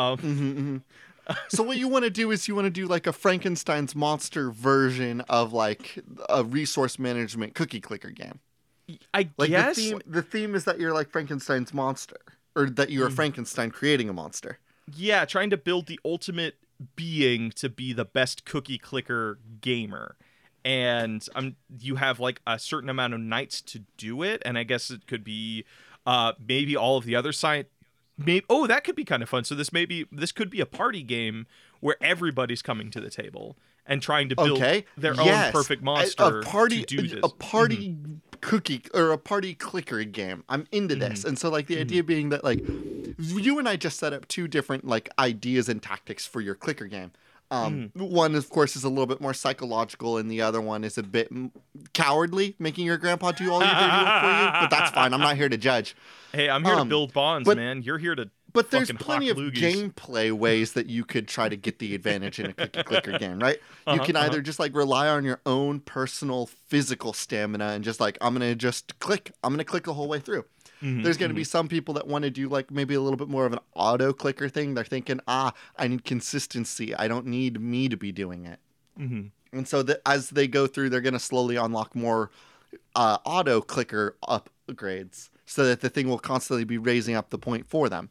Speaker 1: So what you want to do is you want to do like a Frankenstein's monster version of like a resource management cookie clicker game.
Speaker 2: I guess
Speaker 1: the theme is that you're like Frankenstein's monster, or that you're Frankenstein creating a monster.
Speaker 2: Yeah, trying to build the ultimate being to be the best cookie clicker gamer. And you have like a certain amount of nights to do it, and I guess it could be maybe all of the other that could be kind of fun. So this could be a party game where everybody's coming to the table and trying to build their own perfect monster to do this.
Speaker 1: A party cookie or a party clicker game. I'm into this. And so like the idea being that like you and I just set up 2 different like ideas and tactics for your clicker game. One, of course, is a little bit more psychological, and the other one is a bit cowardly, making your grandpa do all your dirty work for you. But that's fine. I'm not here to judge.
Speaker 2: Hey, I'm here to build bonds, man. You're here to.
Speaker 1: But there's plenty of gameplay ways that you could try to get the advantage in a cookie clicker game, right? You can either just like rely on your own personal physical stamina and just like, I'm going to click the whole way through. There's going to be some people that want to do like maybe a little bit more of an auto clicker thing. They're thinking, I need consistency. I don't need me to be doing it. And so as they go through, they're going to slowly unlock more auto clicker upgrades so that the thing will constantly be raising up the point for them.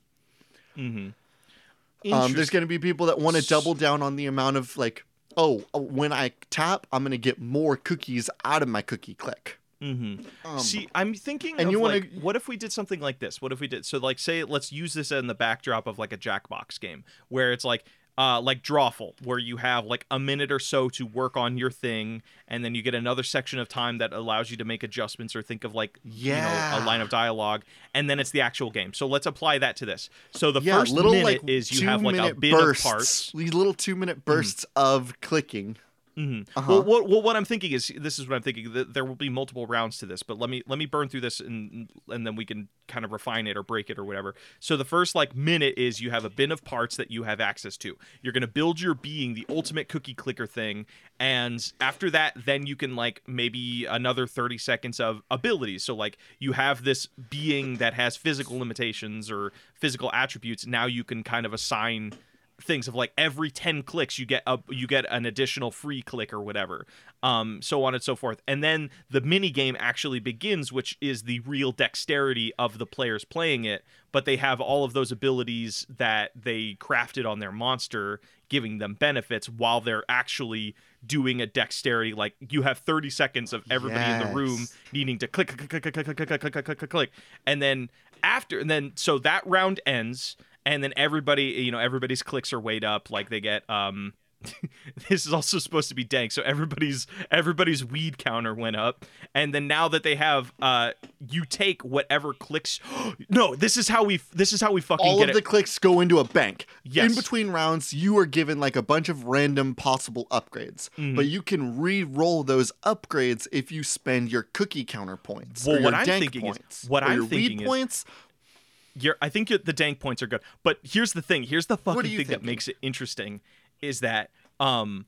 Speaker 1: There's going to be people that want to double down on the amount of like, when I tap, I'm going to get more cookies out of my cookie click.
Speaker 2: See, I'm thinking of like, what if we did something like this? What if we did, so like, say, let's use this in the backdrop of like a Jackbox game where it's like Drawful, where you have like a minute or so to work on your thing, and then you get another section of time that allows you to make adjustments or think of like, a line of dialogue, and then it's the actual game. So let's apply that to this. So the first minute like is you have like a bit of parts.
Speaker 1: These little 2-minute bursts of clicking.
Speaker 2: Well, what I'm thinking is, this is what I'm thinking, that there will be multiple rounds to this, but let me burn through this and then we can kind of refine it or break it or whatever. So the first like minute is you have a bin of parts that you have access to. You're going to build your being, the ultimate cookie clicker thing, and after that then you can like maybe another 30 seconds of abilities. So like you have this being that has physical limitations or physical attributes. Now you can kind of assign things of like every 10 clicks you get an additional free click or whatever, so on and so forth. And then the mini game actually begins, which is the real dexterity of the players playing it, but they have all of those abilities that they crafted on their monster, giving them benefits while they're actually doing a dexterity. Like you have 30 seconds of everybody in the room needing to click, click, and then so that round ends. And then everybody's clicks are weighed up, like they get this is also supposed to be dank, so everybody's weed counter went up, and then now that they have you take whatever clicks. No, this is how we fucking
Speaker 1: all
Speaker 2: get
Speaker 1: of the clicks go into a bank.
Speaker 2: Yes.
Speaker 1: In between rounds, you are given like a bunch of random possible upgrades, but you can re-roll those upgrades if you spend your cookie counter points.
Speaker 2: Well,
Speaker 1: or
Speaker 2: what
Speaker 1: your
Speaker 2: I'm
Speaker 1: dank
Speaker 2: thinking
Speaker 1: points,
Speaker 2: is what
Speaker 1: or
Speaker 2: I'm
Speaker 1: your
Speaker 2: thinking
Speaker 1: weed
Speaker 2: is
Speaker 1: points.
Speaker 2: I think the dank points are good, but here's the thing. Here's the fucking thing that makes it interesting is that all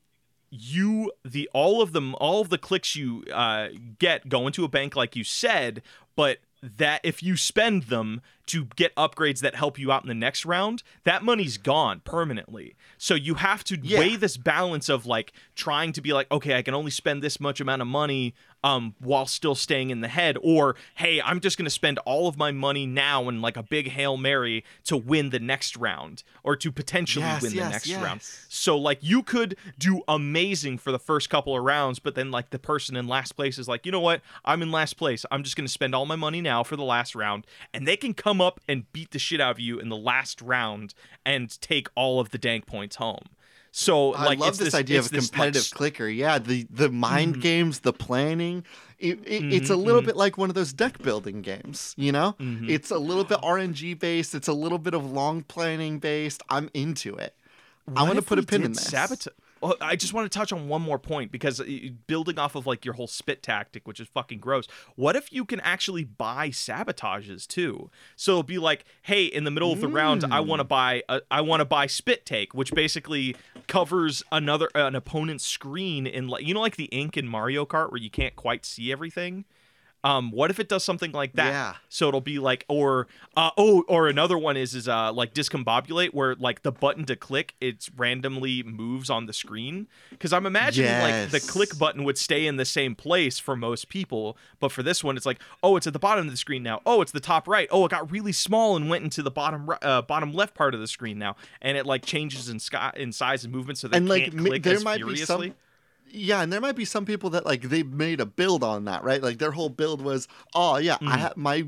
Speaker 2: of the clicks you get go into a bank like you said, but that if you spend them to get upgrades that help you out in the next round, that money's gone permanently. So you have to weigh this balance of like trying to be like, okay, I can only spend this much amount of money while still staying in the head, or hey, I'm just gonna spend all of my money now in like a big Hail Mary to win the next round, or to potentially win the next round. So like you could do amazing for the first couple of rounds, but then like the person in last place is like, you know what, I'm in last place, I'm just gonna spend all my money now for the last round, and they can come up and beat the shit out of you in the last round and take all of the dank points home. So like,
Speaker 1: I love this idea of a competitive clicker. Yeah, the mind games, the planning. It's a little bit like one of those deck building games, you know? It's a little bit RNG based. It's a little bit of long planning based. I'm into it. I want to put a pin in this.
Speaker 2: Well, I just want to touch on one more point, because building off of like your whole spit tactic, which is fucking gross. What if you can actually buy sabotages too? So it'll be like, hey, in the middle of the round, I want to buy spit take, which basically covers an opponent's screen in, like, you know, like the ink in Mario Kart where you can't quite see everything. What if it does something like that?
Speaker 1: Yeah.
Speaker 2: So it'll be like, or another one is like discombobulate, where like the button to click, it randomly moves on the screen. Because I'm imagining like the click button would stay in the same place for most people, but for this one, it's like, oh, it's at the bottom of the screen now. Oh, it's the top right. Oh, it got really small and went into the bottom left part of the screen now, and it like changes in size and movement, so they can't click as furiously.
Speaker 1: Yeah, and there might be some people that like they made a build on that, right? Like their whole build was, I have my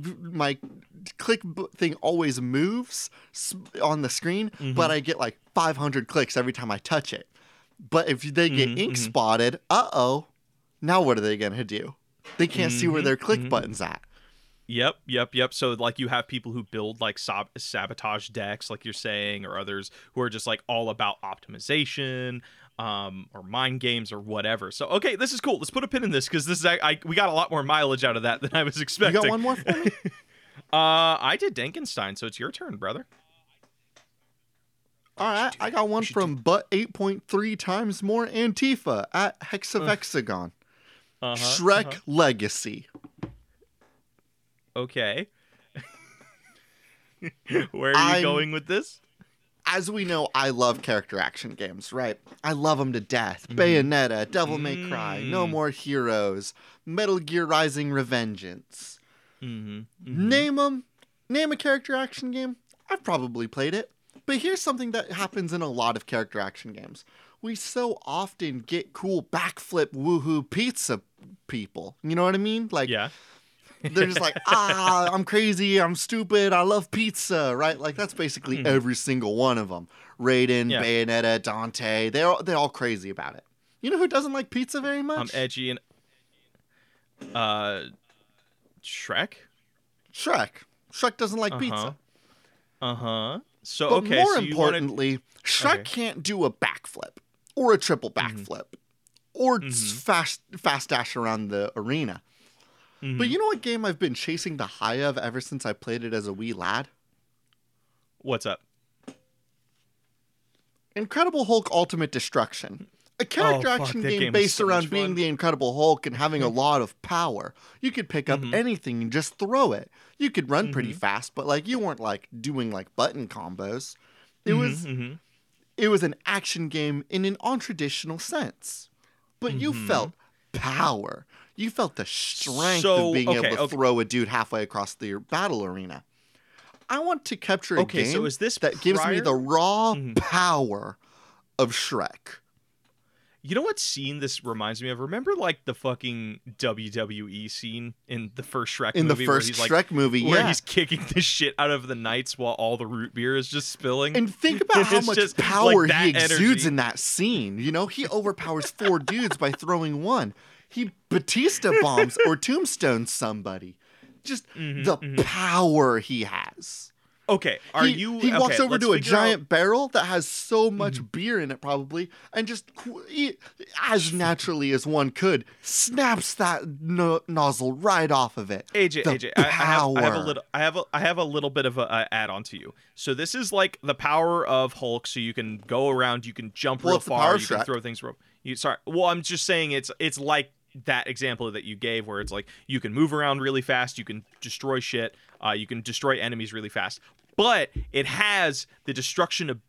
Speaker 1: click thing always moves on the screen, but I get like 500 clicks every time I touch it. But if they get ink spotted, now what are they gonna do? They can't see where their click button's at.
Speaker 2: Yep. So like you have people who build like sabotage decks, like you're saying, or others who are just like all about optimization. Or mind games or whatever. So okay, this is cool. Let's put a pin in this, because this is we got a lot more mileage out of that than I was expecting.
Speaker 1: You got one more for me?
Speaker 2: I did Dankenstein, so it's your turn, brother.
Speaker 1: All right, I got one from but 8.3 times more Antifa at Hexavexagon. Shrek Legacy.
Speaker 2: Okay. Where are you going with this?
Speaker 1: As we know, I love character action games, right? I love them to death. Bayonetta, Devil May Cry, No More Heroes, Metal Gear Rising Revengeance. Name them. Name a character action game. I've probably played it. But here's something that happens in a lot of character action games. We so often get cool backflip woohoo pizza people. You know what I mean? Like,
Speaker 2: yeah.
Speaker 1: They're just like, I'm crazy, I'm stupid, I love pizza, right? Like, that's basically every single one of them. Raiden, Bayonetta, Dante, they're all crazy about it. You know who doesn't like pizza very much?
Speaker 2: I'm edgy and... Shrek?
Speaker 1: Shrek doesn't like pizza.
Speaker 2: So,
Speaker 1: but
Speaker 2: okay,
Speaker 1: more importantly, Shrek can't do a backflip, or a triple backflip, or fast dash around the arena. But you know what game I've been chasing the high of ever since I played it as a wee lad?
Speaker 2: What's up?
Speaker 1: Incredible Hulk Ultimate Destruction. A character action game based around being the Incredible Hulk and having a lot of power. You could pick up anything and just throw it. You could run pretty fast, but like you weren't like doing like button combos. It was an action game in an untraditional sense. But you felt power. You felt the strength of being able to throw a dude halfway across the battle arena. I want to capture a game
Speaker 2: so is this
Speaker 1: that gives me the raw power of Shrek.
Speaker 2: You know what scene this reminds me of? Remember, like, the fucking WWE scene in the first Shrek
Speaker 1: In
Speaker 2: movie?
Speaker 1: the first Shrek movie,
Speaker 2: where
Speaker 1: yeah.
Speaker 2: he's kicking the shit out of the knights while all the root beer is just spilling.
Speaker 1: And think about how
Speaker 2: It's
Speaker 1: much
Speaker 2: just,
Speaker 1: power
Speaker 2: like, that
Speaker 1: he exudes
Speaker 2: energy.
Speaker 1: in that scene. You know, he overpowers 4 dudes by throwing one. He Batista bombs or tombstones somebody. Just the power he has.
Speaker 2: Okay,
Speaker 1: He walks over to a giant barrel that has so much beer in it, probably, and just as naturally as one could, snaps that nozzle right off of it.
Speaker 2: AJ, I have a little bit of a add on to you. So this is like the power of Hulk. So you can go around, you can jump real far, you can throw things. Well, I'm just saying it's like that example that you gave, where it's like you can move around really fast, you can destroy shit, you can destroy enemies really fast. But it has the destruction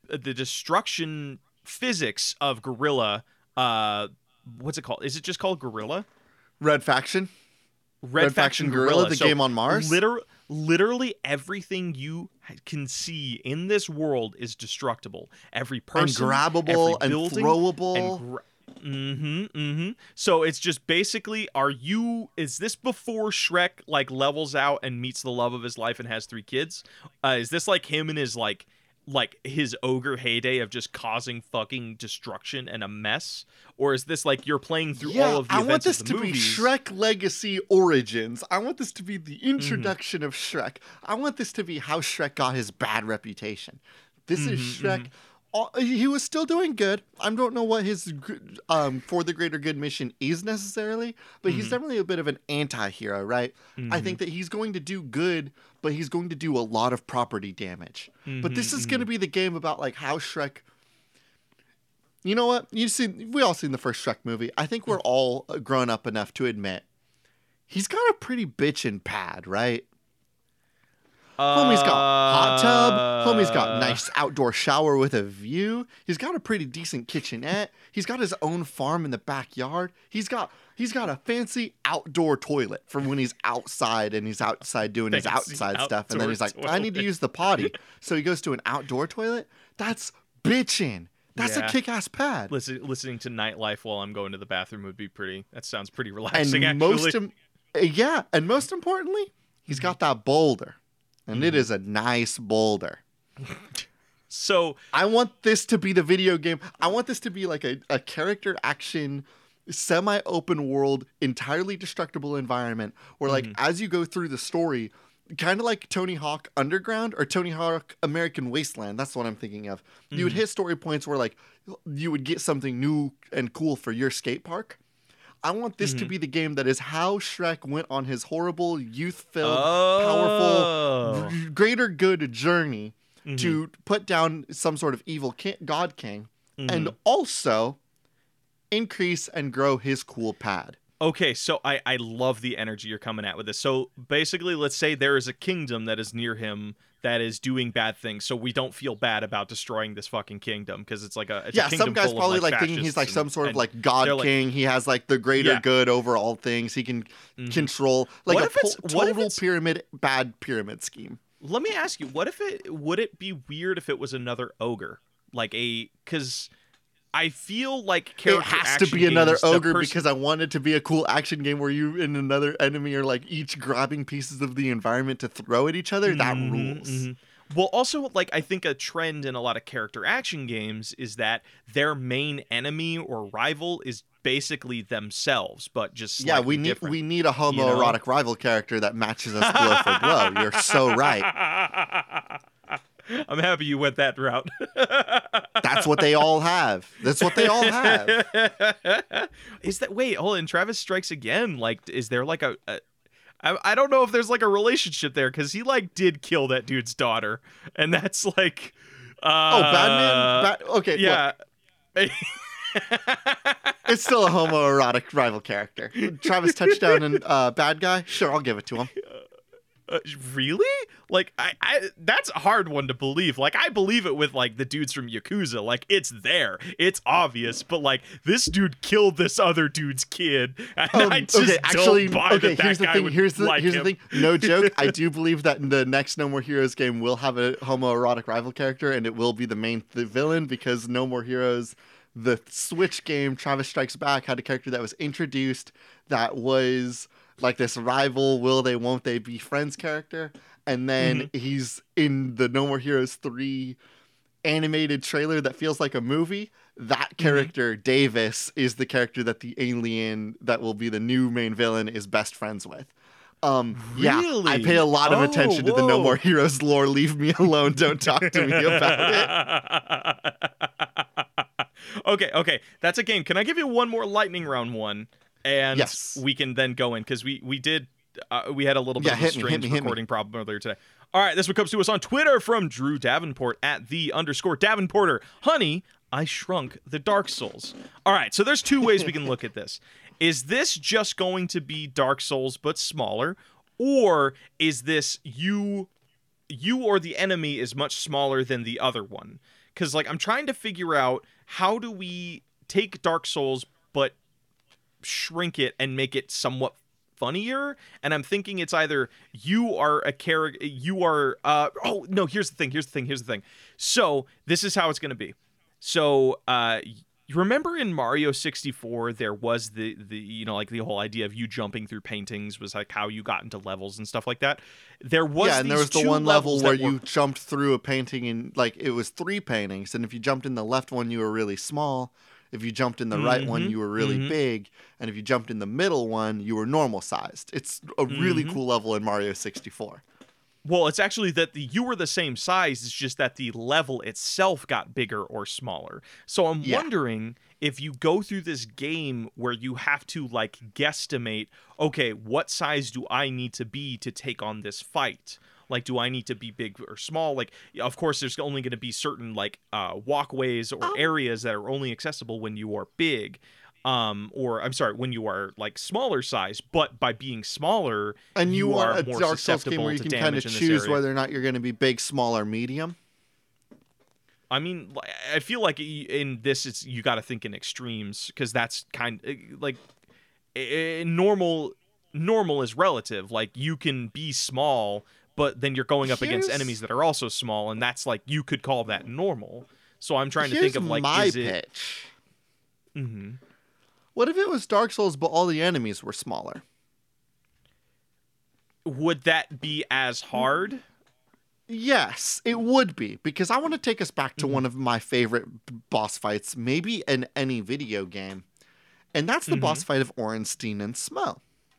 Speaker 2: physics of Gorilla. What's it called? Is it just called Gorilla?
Speaker 1: Red Faction. Red Faction Gorilla, the game on Mars.
Speaker 2: Literally everything you can see in this world is destructible. Every person,
Speaker 1: and grabbable,
Speaker 2: every
Speaker 1: and throwable.
Speaker 2: So it's just basically, is this before Shrek like levels out and meets the love of his life and has 3 kids? Is this like him in his like his ogre heyday of just causing fucking destruction and a mess? Or is this like you're playing through all of the events of the movies?
Speaker 1: I want this to be Shrek Legacy Origins. I want this to be the introduction of Shrek. I want this to be how Shrek got his bad reputation. This is Shrek. He was still doing good. I don't know what his for the greater good mission is necessarily, but he's definitely a bit of an anti-hero, right? I think that he's going to do good, but he's going to do a lot of property damage. But this is going to be the game about like how Shrek. You know what? We all seen the first Shrek movie. I think we're all grown up enough to admit he's got a pretty bitchin' pad, right? Homie's got hot tub. Homie's got nice outdoor shower with a view. He's got a pretty decent kitchenette. He's got his own farm in the backyard. He's got a fancy outdoor toilet from when he's outside and he's outside doing his outside stuff. And then he's like, I need to use the potty. So he goes to an outdoor toilet. That's bitchin'. That's a kick-ass pad.
Speaker 2: Listening to Nightlife while I'm going to the bathroom would be pretty. That sounds pretty relaxing.
Speaker 1: And most importantly, he's got that boulder. And it is a nice boulder.
Speaker 2: So
Speaker 1: I want this to be the video game. I want this to be like a character action, semi-open world, entirely destructible environment where like as you go through the story, kind of like Tony Hawk Underground or Tony Hawk American Wasteland. That's what I'm thinking of. You would hit story points where like you would get something new and cool for your skate park. I want this to be the game that is how Shrek went on his horrible, youth-filled, powerful, greater good journey to put down some sort of evil god king and also increase and grow his cool pad.
Speaker 2: Okay, so I love the energy you're coming at with this. So basically, let's say there is a kingdom that is near him that is doing bad things, so we don't feel bad about destroying this fucking kingdom because it's like a kingdom
Speaker 1: some guy's
Speaker 2: full
Speaker 1: probably
Speaker 2: of,
Speaker 1: like thinking he's like some sort of like god king. He has like the greater good over all things. He can control like total bad pyramid scheme.
Speaker 2: Let me ask you, would it be weird if it was another ogre, because I feel like
Speaker 1: it has to be another ogre because I want it to be a cool action game where you and another enemy are like each grabbing pieces of the environment to throw at each other. That rules.
Speaker 2: Well, also, like, I think a trend in a lot of character action games is that their main enemy or rival is basically themselves, but just
Speaker 1: we need a homoerotic rival character that matches us blow for blow. You're so right.
Speaker 2: I'm happy you went that route.
Speaker 1: That's what they all have. Hold
Speaker 2: on, Travis Strikes Again. Like, is there like I don't know if there's like a relationship there because he like did kill that dude's daughter, and that's like,
Speaker 1: Batman. Okay, yeah. It's still a homoerotic rival character. Travis Touchdown and bad guy. Sure, I'll give it to him.
Speaker 2: Really? Like, I that's a hard one to believe. Like, I believe it with like the dudes from Yakuza. Like, it's there, it's obvious. But like, this dude killed this other dude's kid. And I just don't buy that. Here's the thing.
Speaker 1: No joke. I do believe that the next No More Heroes game will have a homoerotic rival character, and it will be the villain because No More Heroes the Switch game Travis Strikes Back had a character that was introduced that was like this rival, will they, won't they be friends character. And then he's in the No More Heroes 3 animated trailer that feels like a movie. That character, Davis, is the character that the alien that will be the new main villain is best friends with. Yeah, I pay a lot of attention to the No More Heroes lore. Leave me alone. Don't talk to me about
Speaker 2: it. Okay. That's a game. Can I give you one more lightning round one? And
Speaker 1: yes.
Speaker 2: We can then go in, because we did we had a little bit of a strange recording problem earlier today. All right, this one comes to us on Twitter from Drew Davenport at @the_Davenporter. Honey, I shrunk the Dark Souls. All right, so there's two ways we can look at this. Is this just going to be Dark Souls but smaller, or is this you or the enemy is much smaller than the other one? Because like I'm trying to figure out, how do we take Dark Souls but shrink it and make it somewhat funnier? And I'm thinking it's either you are a character, oh no, here's the thing. So this is how it's going to be. So you remember in Mario 64 there was the like the whole idea of you jumping through paintings was like how you got into levels and stuff like that. There was
Speaker 1: and there was the one level where you jumped through a painting, and like it was 3 paintings, and if you jumped in the left one you were really small, if you jumped in the right one you were really big, and if you jumped in the middle one you were normal sized. It's a really cool level in Mario 64.
Speaker 2: Well, it's actually that you were the same size. It's just that the level itself got bigger or smaller. So I'm wondering if you go through this game where you have to like guesstimate, okay, what size do I need to be to take on this fight? Like, do I need to be big or small? Like, of course, there's only going to be certain like walkways or areas that are only accessible when you are big. Or I'm sorry, when you are like smaller size, but by being smaller,
Speaker 1: and you
Speaker 2: are
Speaker 1: a
Speaker 2: more
Speaker 1: Dark Souls game where you can kind of choose
Speaker 2: area.
Speaker 1: whether or not you're going to be big, small, or medium.
Speaker 2: I mean, I feel like in this, it's you got to think in extremes, because that's kind of like normal. Normal is relative. Like you can be small, but then you're going up against enemies that are also small, and that's like you could call that normal. So I'm trying to think of like
Speaker 1: my
Speaker 2: is
Speaker 1: pitch.
Speaker 2: Mm-hmm.
Speaker 1: What if it was Dark Souls, but all the enemies were smaller?
Speaker 2: Would that be as hard?
Speaker 1: Yes, it would be, because I want to take us back to one of my favorite boss fights, maybe in any video game, and that's the boss fight of Orenstein and Smo.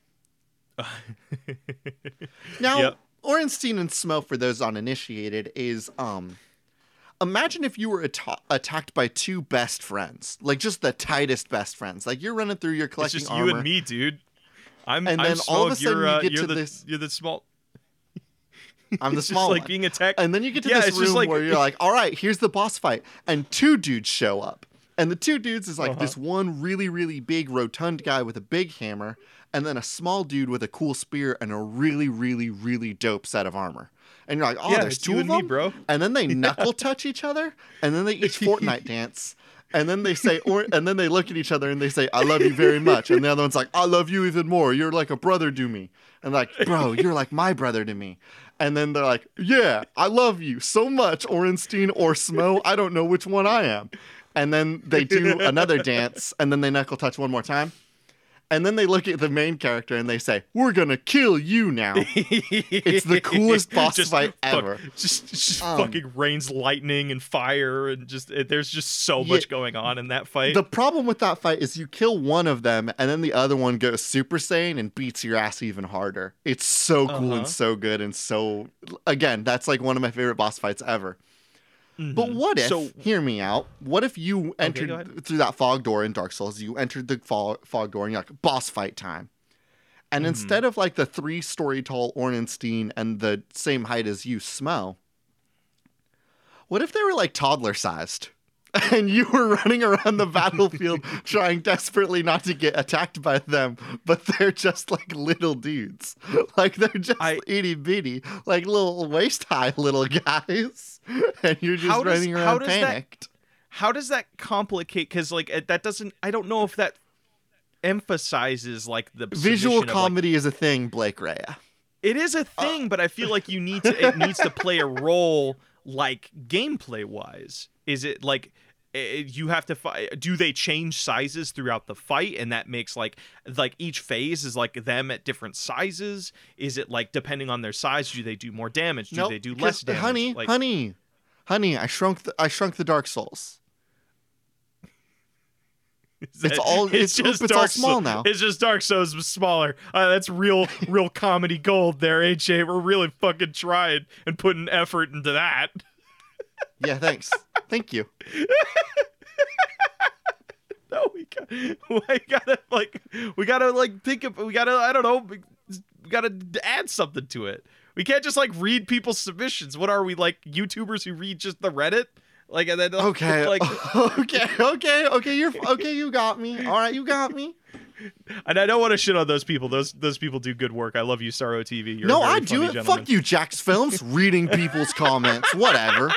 Speaker 1: Now, Orenstein and Smo, for those uninitiated, is imagine if you were attacked by 2 best friends, like just the tightest best friends. Like you're running through, you're collecting
Speaker 2: it's just
Speaker 1: armor.
Speaker 2: You and me, dude. And
Speaker 1: then
Speaker 2: I'm
Speaker 1: all of a
Speaker 2: small,
Speaker 1: sudden you get to
Speaker 2: this. You're the small.
Speaker 1: I'm the
Speaker 2: it's
Speaker 1: small
Speaker 2: just like
Speaker 1: one.
Speaker 2: being attacked.
Speaker 1: And then you get to this room like, where you're like, all right, here's the boss fight, and 2 dudes show up, and the 2 dudes is like this one really, really big rotund guy with a big hammer, and then a small dude with a cool spear and a really, really, really dope set of armor. And you're like, oh, there's 2 of them,
Speaker 2: me, bro.
Speaker 1: And then they knuckle touch each other, and then they each Fortnite dance, and then they say, and then they look at each other and they say, "I love you very much," and the other one's like, "I love you even more. You're like a brother to me," and like, "Bro, you're like my brother to me." And then they're like, "Yeah, I love you so much, Orenstein or Smo. I don't know which one I am." And then they do another dance, and then they knuckle touch one more time. And then they look at the main character and they say, "We're gonna kill you now." It's the coolest boss fight ever.
Speaker 2: Just fucking rains lightning and fire, and there's just so much going on in that fight.
Speaker 1: The problem with that fight is you kill one of them, and then the other one goes Super Saiyan and beats your ass even harder. It's so cool and so good, and so again, that's like one of my favorite boss fights ever. But what if, hear me out, what if you entered through that fog door in Dark Souls, you entered the fog door and you're like, boss fight time. And instead of like the 3-story tall Ornstein and the same height as you, Smo, what if they were like toddler sized? And you were running around the battlefield trying desperately not to get attacked by them, but they're just like little dudes. Like they're just itty bitty, like little waist high little guys. And you're just running around panicked.
Speaker 2: How does that complicate? Because like that doesn't, I don't know if that emphasizes like the
Speaker 1: visual comedy is a thing, Blake Rhea.
Speaker 2: It is a thing, but I feel like it needs to play a role like gameplay wise. Is it like, you have to do they change sizes throughout the fight, and that makes like each phase is like them at different sizes? Is it like depending on their size, do they do more damage? Do they do less damage?
Speaker 1: Honey, I shrunk the Dark Souls. It's all small now.
Speaker 2: It's just Dark Souls was smaller. That's real comedy gold there, AJ. We're really fucking trying and putting effort into that.
Speaker 1: Yeah, thanks. Thank you.
Speaker 2: No, we gotta think of, I don't know, we gotta add something to it. We can't just like read people's submissions. What are we, like YouTubers who read just the Reddit? Like, and then
Speaker 1: okay,
Speaker 2: like
Speaker 1: okay, you got me. All right, you got me.
Speaker 2: And I don't want to shit on those people. Those people do good work. I love you, Sorrow TV. You're
Speaker 1: no,
Speaker 2: a very
Speaker 1: I do
Speaker 2: funny
Speaker 1: it.
Speaker 2: Gentleman.
Speaker 1: Fuck you, Jax Films. Reading people's comments, whatever.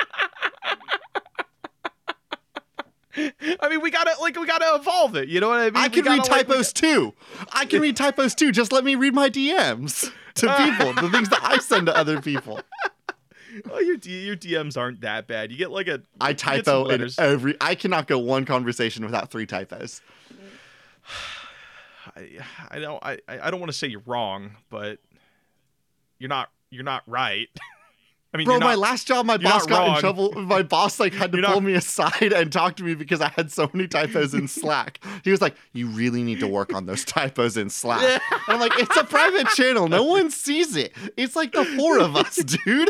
Speaker 2: I mean, we gotta evolve it. You know what I mean?
Speaker 1: I can read typos too. I can read typos too. Just let me read my DMs to people, the things that I send to other people.
Speaker 2: Oh, your DMs aren't that bad. You get like
Speaker 1: I typo in every. I cannot go one conversation without 3 typos.
Speaker 2: I don't want to say you're wrong, but you're not right. I mean,
Speaker 1: bro, my last job, my boss got in trouble. My boss like had to pull me aside and talk to me because I had so many typos in Slack. He was like, "You really need to work on those typos in Slack." And I'm like, "It's a private channel. No one sees it. It's like the 4 of us, dude."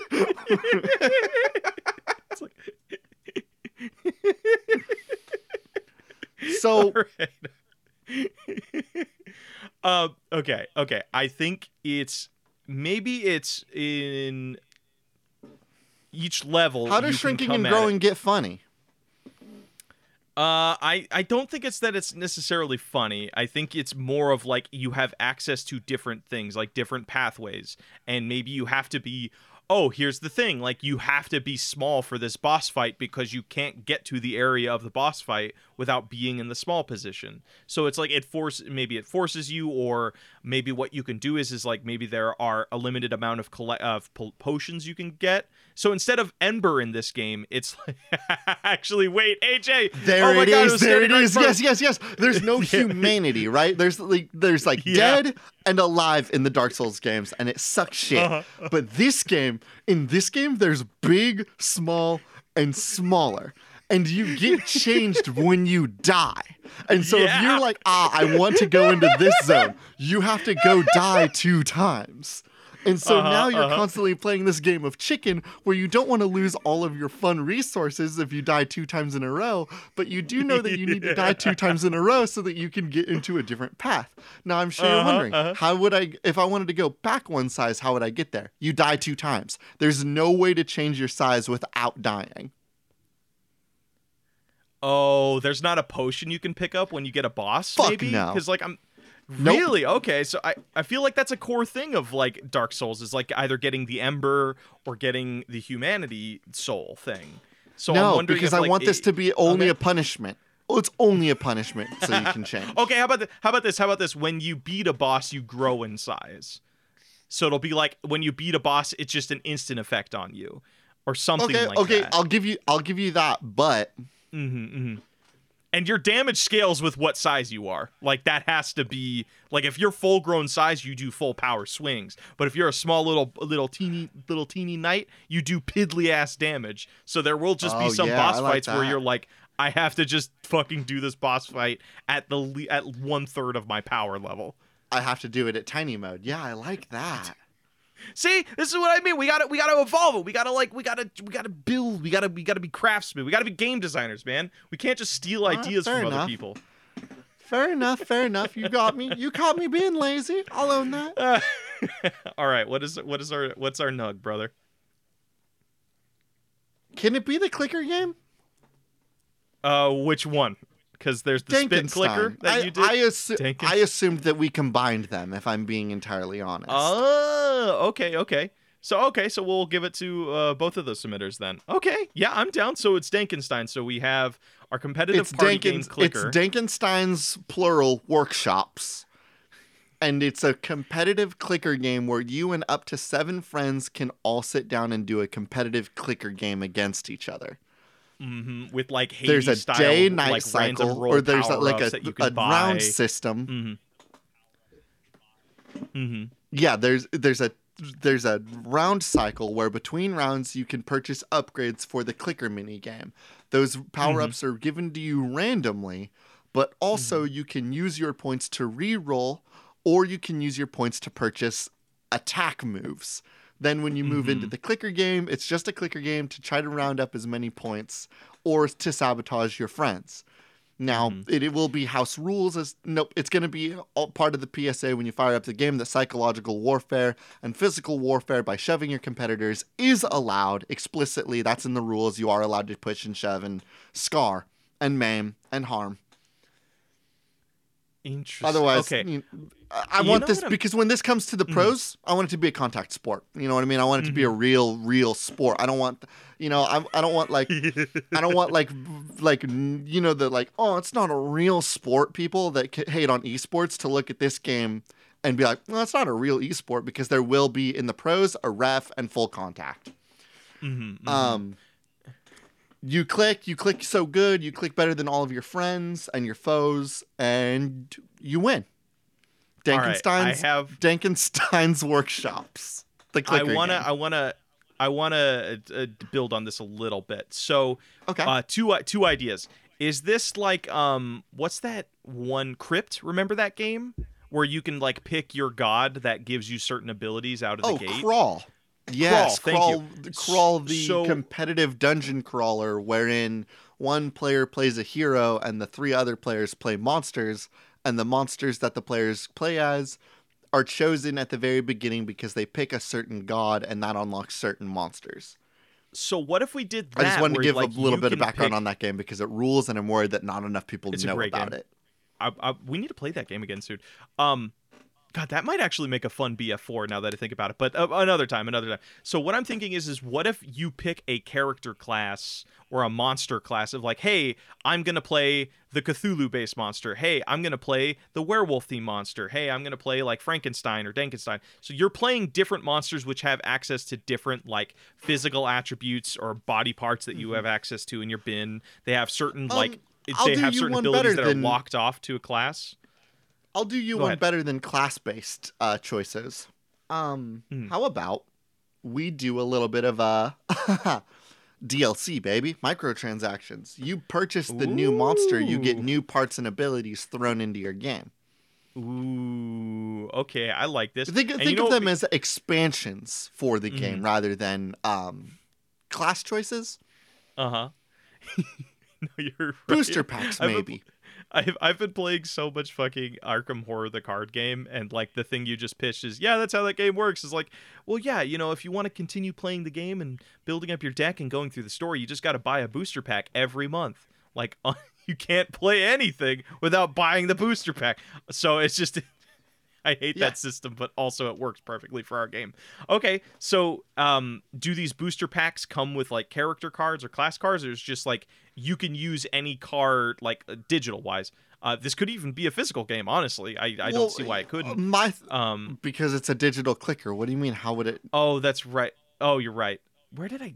Speaker 2: It's like...
Speaker 1: So,
Speaker 2: okay. I think it's in each level.
Speaker 1: How does shrinking and growing get funny?
Speaker 2: I don't think it's that it's necessarily funny. I think it's more of like you have access to different things, like different pathways, and maybe you have to be. Oh, here's the thing. Like, you have to be small for this boss fight because you can't get to the area of the boss fight without being in the small position. So it's like it forces you, or maybe what you can do is like maybe there are a limited amount of potions you can get. So instead of Ember in this game, it's like actually wait, AJ.
Speaker 1: There it is. Yes. There's no humanity, right? There's dead and alive in the Dark Souls games, and it sucks shit. But in this game, there's big, small, and smaller. And you get changed when you die. And so if you're like, I want to go into this zone, you have to go die 2 times. And so now you're constantly playing this game of chicken where you don't want to lose all of your fun resources if you die 2 times in a row, but you do know that you need to die 2 times in a row so that you can get into a different path. Now, I'm sure you're wondering, how would if I wanted to go back 1 size, how would I get there? You die 2 times. There's no way to change your size without dying.
Speaker 2: Oh, there's not a potion you can pick up when you get a boss?
Speaker 1: Fuck
Speaker 2: maybe?
Speaker 1: no.
Speaker 2: Because like
Speaker 1: Nope.
Speaker 2: Really? Okay, so I feel like that's a core thing of like Dark Souls is like either getting the Ember or getting the humanity soul thing. So
Speaker 1: no,
Speaker 2: I'm wondering
Speaker 1: because
Speaker 2: if,
Speaker 1: I want this to be only a punishment. Oh, it's only a punishment, so you can change.
Speaker 2: Okay, how about this? When you beat a boss, you grow in size. So it'll be like when you beat a boss, it's just an instant effect on you, or something like that.
Speaker 1: Okay, I'll give you that, but.
Speaker 2: And your damage scales with what size you are. Like, that has to be like, if you're full grown size, you do full power swings. But if you're a small little teeny knight, you do piddly ass damage. So there will just be some boss fights where you're like, I have to just fucking do this boss fight at 1/3 of my power level.
Speaker 1: I have to do it at tiny mode. Yeah, I like that.
Speaker 2: See, this is what I mean. We gotta evolve it. We gotta build. We gotta be craftsmen. We gotta be game designers, man. We can't just steal ideas from other people.
Speaker 1: Fair enough. You got me. You caught me being lazy. I'll own that.
Speaker 2: All right. What's our nug, brother?
Speaker 1: Can it be the clicker game?
Speaker 2: Which one? Because there's the spin clicker that you did.
Speaker 1: I assumed that we combined them, if I'm being entirely honest.
Speaker 2: Oh, okay. So we'll give it to both of those submitters then. Okay, yeah, I'm down. So it's Dankenstein. So we have our competitive party game clicker.
Speaker 1: It's Dankenstein's plural workshops. And it's a competitive clicker game where you and up to 7 friends can all sit down and do a competitive clicker game against each other.
Speaker 2: With like
Speaker 1: There's a
Speaker 2: Hades style,
Speaker 1: day-night
Speaker 2: like random
Speaker 1: cycle,
Speaker 2: roll
Speaker 1: or there's like
Speaker 2: power-ups that you can
Speaker 1: a
Speaker 2: buy.
Speaker 1: round system. Yeah, there's a round cycle where between rounds you can purchase upgrades for the clicker mini game. Those power-ups are given to you randomly, but also you can use your points to re-roll, or you can use your points to purchase attack moves. Then when you move into the clicker game, it's just a clicker game to try to round up as many points or to sabotage your friends. Now, it will be house rules. It's going to be all part of the PSA when you fire up the game that psychological warfare and physical warfare by shoving your competitors is allowed explicitly. That's in the rules. You are allowed to push and shove and scar and maim and harm.
Speaker 2: Interesting.
Speaker 1: Otherwise,
Speaker 2: okay.
Speaker 1: I want this because when this comes to the pros, I want it to be a contact sport. You know what I mean? I want it to be a real sport. I don't want, I don't want like, I don't want like, the like, oh, it's not a real sport. People that hate on esports to look at this game and be like, well, it's not a real esport, because there will be in the pros a ref and full contact. You click so good, you click better than all of your friends and your foes, and you win. Dankenstein's workshops. The clicker game.
Speaker 2: I wanna build on this a little bit. So,
Speaker 1: okay.
Speaker 2: Two ideas. Is this like what's that one, Crypt? Remember that game where you can like pick your god that gives you certain abilities out of the gate?
Speaker 1: Crawl. Yes, Crawl,
Speaker 2: the
Speaker 1: competitive dungeon crawler wherein one player plays a hero and the three other players play monsters, and the monsters that the players play as are chosen at the very beginning because they pick a certain god and that unlocks certain monsters.
Speaker 2: So what if we did that?
Speaker 1: I just wanted to give a little bit of background on that game because it rules, and I'm worried that not enough people know about it.
Speaker 2: We need to play that game again soon. God, that might actually make a fun BF4 now that I think about it. But another time. So what I'm thinking is what if you pick a character class or a monster class of like, hey, I'm going to play the Cthulhu-based monster. Hey, I'm going to play the werewolf-themed monster. Hey, I'm going to play like Frankenstein or Dankenstein. So you're playing different monsters which have access to different like physical attributes or body parts that you have access to in your bin. They have certain abilities that are locked off to a class.
Speaker 1: I'll do you one better than class-based choices. How about we do a little bit of DLC, baby? Microtransactions. You purchase the new monster, you get new parts and abilities thrown into your game.
Speaker 2: Ooh, okay, I like this.
Speaker 1: Think of them as expansions for the game rather than class choices.
Speaker 2: No, you're right.
Speaker 1: Booster packs, maybe.
Speaker 2: I've been playing so much fucking Arkham Horror the card game, and like the thing you just pitched is, yeah, that's how that game works. Is like, well, yeah, if you want to continue playing the game and building up your deck and going through the story, you just got to buy a booster pack every month. Like, you can't play anything without buying the booster pack. So it's just, I hate that system, but also it works perfectly for our game. Okay, so do these booster packs come with like character cards or class cards, or is just like you can use any card like digital wise? This could even be a physical game, honestly. I don't see why it couldn't.
Speaker 1: Because it's a digital clicker. What do you mean? How would it?
Speaker 2: Oh, that's right. Oh, you're right. Where did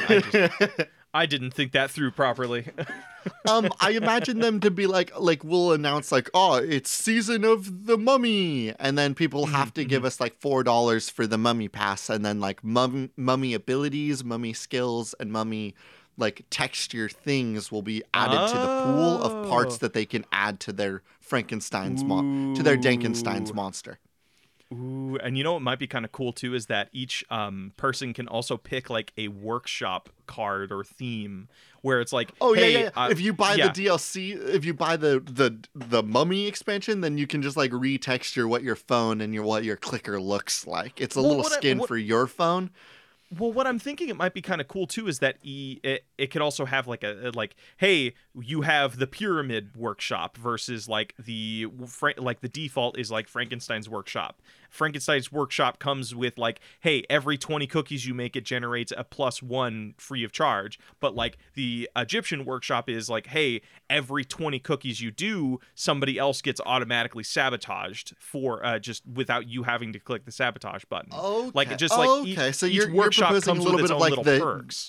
Speaker 2: I didn't think that through properly.
Speaker 1: I imagine them to be like we'll announce like, oh, it's season of the Mummy, and then people have to give us like $4 for the Mummy pass, and then like mummy abilities, mummy skills, and mummy like texture things will be added to the pool of parts that they can add to their Frankenstein's to their Dankenstein's monster.
Speaker 2: Ooh, and what might be kind of cool too is that each person can also pick like a workshop card or theme where it's like,
Speaker 1: if you buy the DLC, if you buy the Mummy expansion, then you can just like retexture what your phone and what your clicker looks like. It's a little skin for your phone.
Speaker 2: Well, what I'm thinking it might be kind of cool too is that it could also have like hey, you have the Pyramid Workshop versus like the default is like Frankenstein's Workshop. Frankenstein's Workshop comes with like, hey, every 20 cookies you make, it generates a +1 free of charge. But like the Egyptian Workshop is like, hey, every 20 cookies you do, somebody else gets automatically sabotaged for just without you having to click the sabotage button.
Speaker 1: Okay.
Speaker 2: Like just like
Speaker 1: so
Speaker 2: each
Speaker 1: you're
Speaker 2: workshop
Speaker 1: proposing
Speaker 2: comes
Speaker 1: a little
Speaker 2: with its
Speaker 1: bit
Speaker 2: own
Speaker 1: of like
Speaker 2: little
Speaker 1: the
Speaker 2: perks.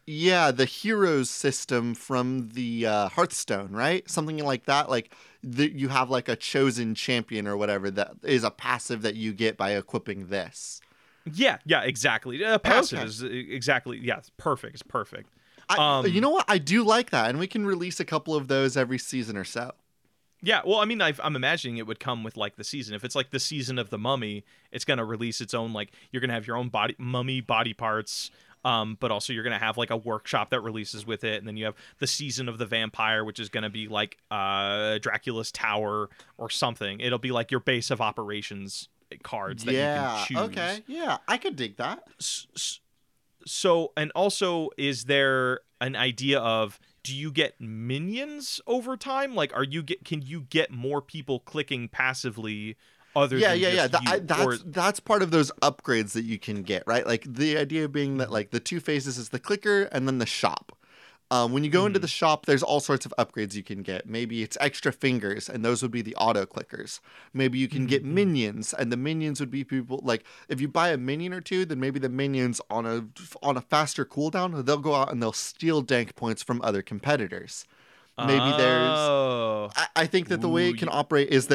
Speaker 1: Yeah, the heroes system from the Hearthstone, right? Something like that. Like you have like a chosen champion or whatever that is a passive that you get by equipping this.
Speaker 2: Yeah, exactly. Passive
Speaker 1: Okay.
Speaker 2: is exactly, yeah, it's perfect. It's perfect.
Speaker 1: You know what? I do like that, and we can release a couple of those every season or so.
Speaker 2: Yeah, well, I mean, I'm imagining it would come with like the season. If it's like the season of the Mummy, it's gonna release its own, like, you're gonna have your own mummy body parts, but also you're gonna have like a workshop that releases with it, and then you have the season of the vampire, which is gonna be like Dracula's Tower or something. It'll be like your base of operations cards that you can
Speaker 1: Yeah.
Speaker 2: choose.
Speaker 1: Okay. Yeah, I could dig that.
Speaker 2: So, and also, is there an idea of, do you get minions over time? Like, can you get more people clicking passively other
Speaker 1: Yeah,
Speaker 2: than
Speaker 1: yeah, yeah.
Speaker 2: just you? Or
Speaker 1: That's part of those upgrades that you can get, right? Like the idea being that
Speaker 2: Mhm,
Speaker 1: like the two phases is the clicker and then the shop. When you go into the
Speaker 2: mhm,
Speaker 1: shop, there's all sorts of upgrades you can get. Maybe it's extra fingers, and those would be the auto clickers. Maybe you can get
Speaker 2: mhm, mhm.
Speaker 1: minions, and the minions would be people like if you buy a minion or two, then maybe the minions on a faster cooldown, they'll go out and they'll steal dank points from other competitors. Maybe
Speaker 2: Oh,
Speaker 1: I think that the way
Speaker 2: ooh,
Speaker 1: it can operate is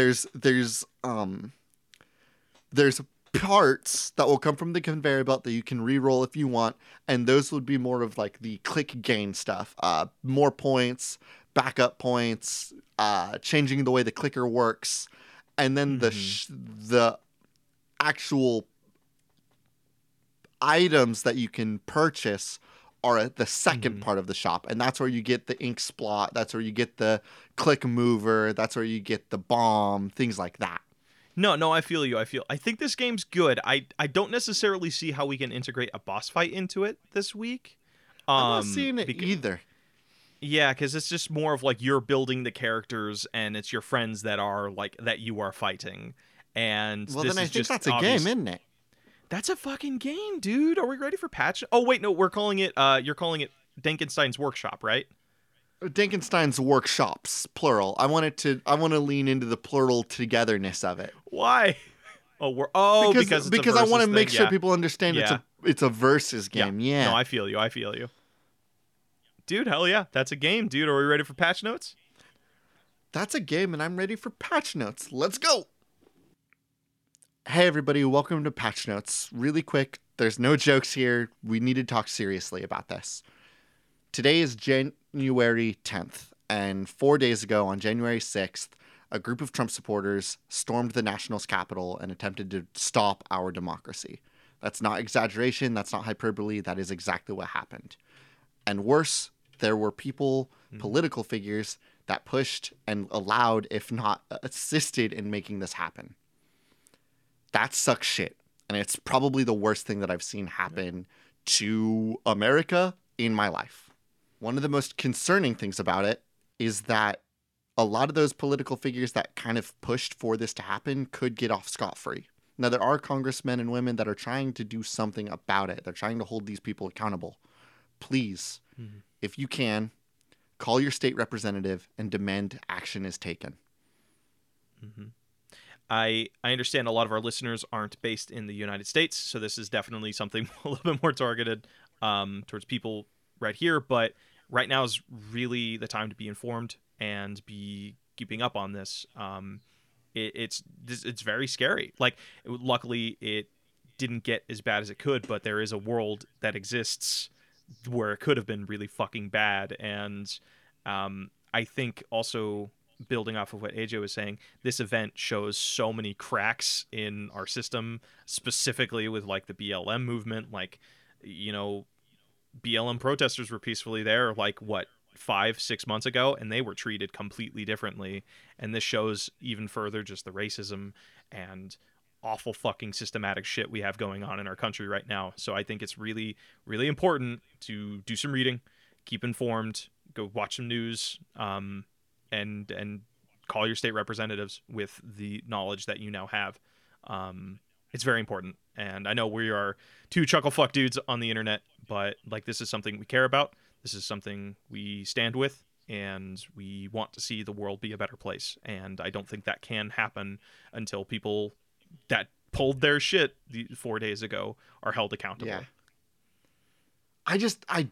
Speaker 1: there's parts that will come from the conveyor belt that you can re-roll if you want, and those would be more of like the click gain stuff. More points, backup points, changing the way the clicker works, and then
Speaker 2: mhm,
Speaker 1: the actual items that you can purchase are at the second
Speaker 2: mhm.
Speaker 1: part of the shop, and that's where you get the ink splot, that's where you get the click mover, that's where you get the bomb, things like that.
Speaker 2: No, I feel you. I think this game's good. I don't necessarily see how we can integrate a boss fight into it this week.
Speaker 1: I'm not seeing it
Speaker 2: Because
Speaker 1: either.
Speaker 2: Yeah, because it's just more of like you're building the characters and it's your friends that are like that you are fighting. And
Speaker 1: Well, then
Speaker 2: this
Speaker 1: I
Speaker 2: is
Speaker 1: think
Speaker 2: just
Speaker 1: that's a game,
Speaker 2: obvious.
Speaker 1: isn't it?
Speaker 2: That's a fucking game, dude. Are we ready for patch? Oh, wait, no, we're calling it, you're calling it Denkenstein's Workshop, right?
Speaker 1: Dankenstein's workshops, plural. I want to lean into the plural togetherness of it.
Speaker 2: Why? Oh,
Speaker 1: Because
Speaker 2: because it's a
Speaker 1: because I want to
Speaker 2: versus
Speaker 1: make
Speaker 2: thing.
Speaker 1: sure
Speaker 2: Yeah.
Speaker 1: people understand
Speaker 2: Yeah.
Speaker 1: it's a versus
Speaker 2: Yeah.
Speaker 1: game.
Speaker 2: No,
Speaker 1: Yeah.
Speaker 2: I feel you. I feel you. Dude, hell yeah. That's a game, dude. Are we ready for patch notes?
Speaker 1: That's a game and I'm ready for patch notes. Let's go. Hey everybody, welcome to Patch Notes. Really quick, there's no jokes here. We need to talk seriously about this. Today is January 10th, and 4 days ago on January 6th, a group of Trump supporters stormed the National's Capitol and attempted to stop our democracy. That's not exaggeration, that's not hyperbole, that is exactly what happened. And worse, there were people,
Speaker 2: Mhm.
Speaker 1: political figures, that pushed and allowed, if not assisted in making this happen. That sucks shit. And it's probably the worst thing that I've seen happen to America in my life. One of the most concerning things about it is that a lot of those political figures that kind of pushed for this to happen could get off scot-free. Now, there are congressmen and women that are trying to do something about it. They're trying to hold these people accountable. Please,
Speaker 2: Mhm.
Speaker 1: if you can, call your state representative and demand action is taken.
Speaker 2: Mhm. I understand a lot of our listeners aren't based in the United States, so this is definitely something a little bit more targeted towards people right here. But right now is really the time to be informed and be keeping up on this. It's very scary. Like, luckily, it didn't get as bad as it could, but there is a world that exists where it could have been really fucking bad. And I think also, building off of what AJ was saying, this event shows so many cracks in our system, specifically with like the BLM movement. Like, you know, BLM protesters were peacefully there, like, what, 5-6 months ago, and they were treated completely differently. And this shows even further just the racism and awful fucking systematic shit we have going on in our country right now. So I think it's really, really important to do some reading, keep informed, go watch some news, and call your state representatives with the knowledge that you now have. It's very important. And I know we are two chuckle fuck dudes on the internet, but like, this is something we care about. This is something we stand with, and we want to see the world be a better place. And I don't think that can happen until people that pulled their shit 4 days ago are held accountable.
Speaker 1: Yeah. I don't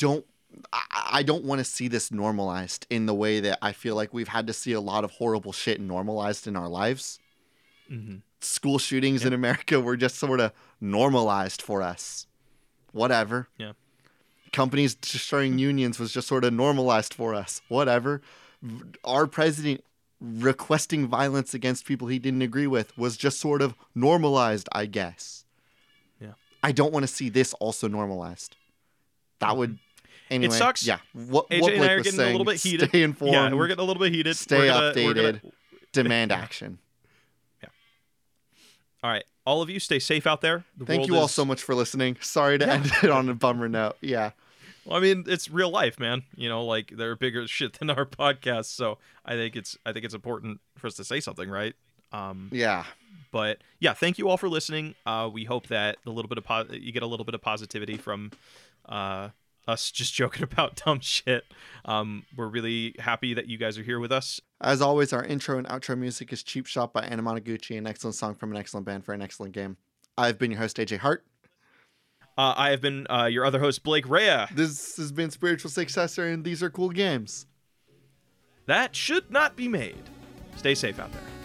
Speaker 1: I don't want to see this normalized in the way that I feel like we've had to see a lot of horrible shit normalized in our lives.
Speaker 2: Mm-hmm.
Speaker 1: School shootings in America were just sort of normalized for us. Whatever.
Speaker 2: Yeah.
Speaker 1: Companies destroying unions was just sort of normalized for us. Whatever. Our president requesting violence against people he didn't agree with was just sort of normalized, I guess.
Speaker 2: Yeah.
Speaker 1: I don't want to see this also normalized. That would... Anyway,
Speaker 2: it sucks.
Speaker 1: Yeah. What
Speaker 2: AJ
Speaker 1: Blake
Speaker 2: and I are
Speaker 1: was
Speaker 2: getting
Speaker 1: saying,
Speaker 2: a little bit heated.
Speaker 1: Stay informed.
Speaker 2: Yeah, we're getting a little bit heated.
Speaker 1: Stay updated. Demand action.
Speaker 2: Yeah. All right. All of you, stay safe out there.
Speaker 1: Thank you all so much for listening. Sorry to end it on a bummer note. Yeah.
Speaker 2: Well, I mean, it's real life, man. You know, like they're bigger shit than our podcast, so I think it's important for us to say something, right?
Speaker 1: Yeah.
Speaker 2: But yeah, thank you all for listening. We hope that you get a little bit of positivity from us just joking about dumb shit. We're really happy that you guys are here with us.
Speaker 1: As always, our intro and outro music is Cheap Shot by Anna Monoguchi, an excellent song from an excellent band for an excellent game. I've been your host, AJ Hart.
Speaker 2: I have been your other host, Blake Rea.
Speaker 1: This has been Spiritual Successor, and these are cool games.
Speaker 2: That should not be made. Stay safe out there.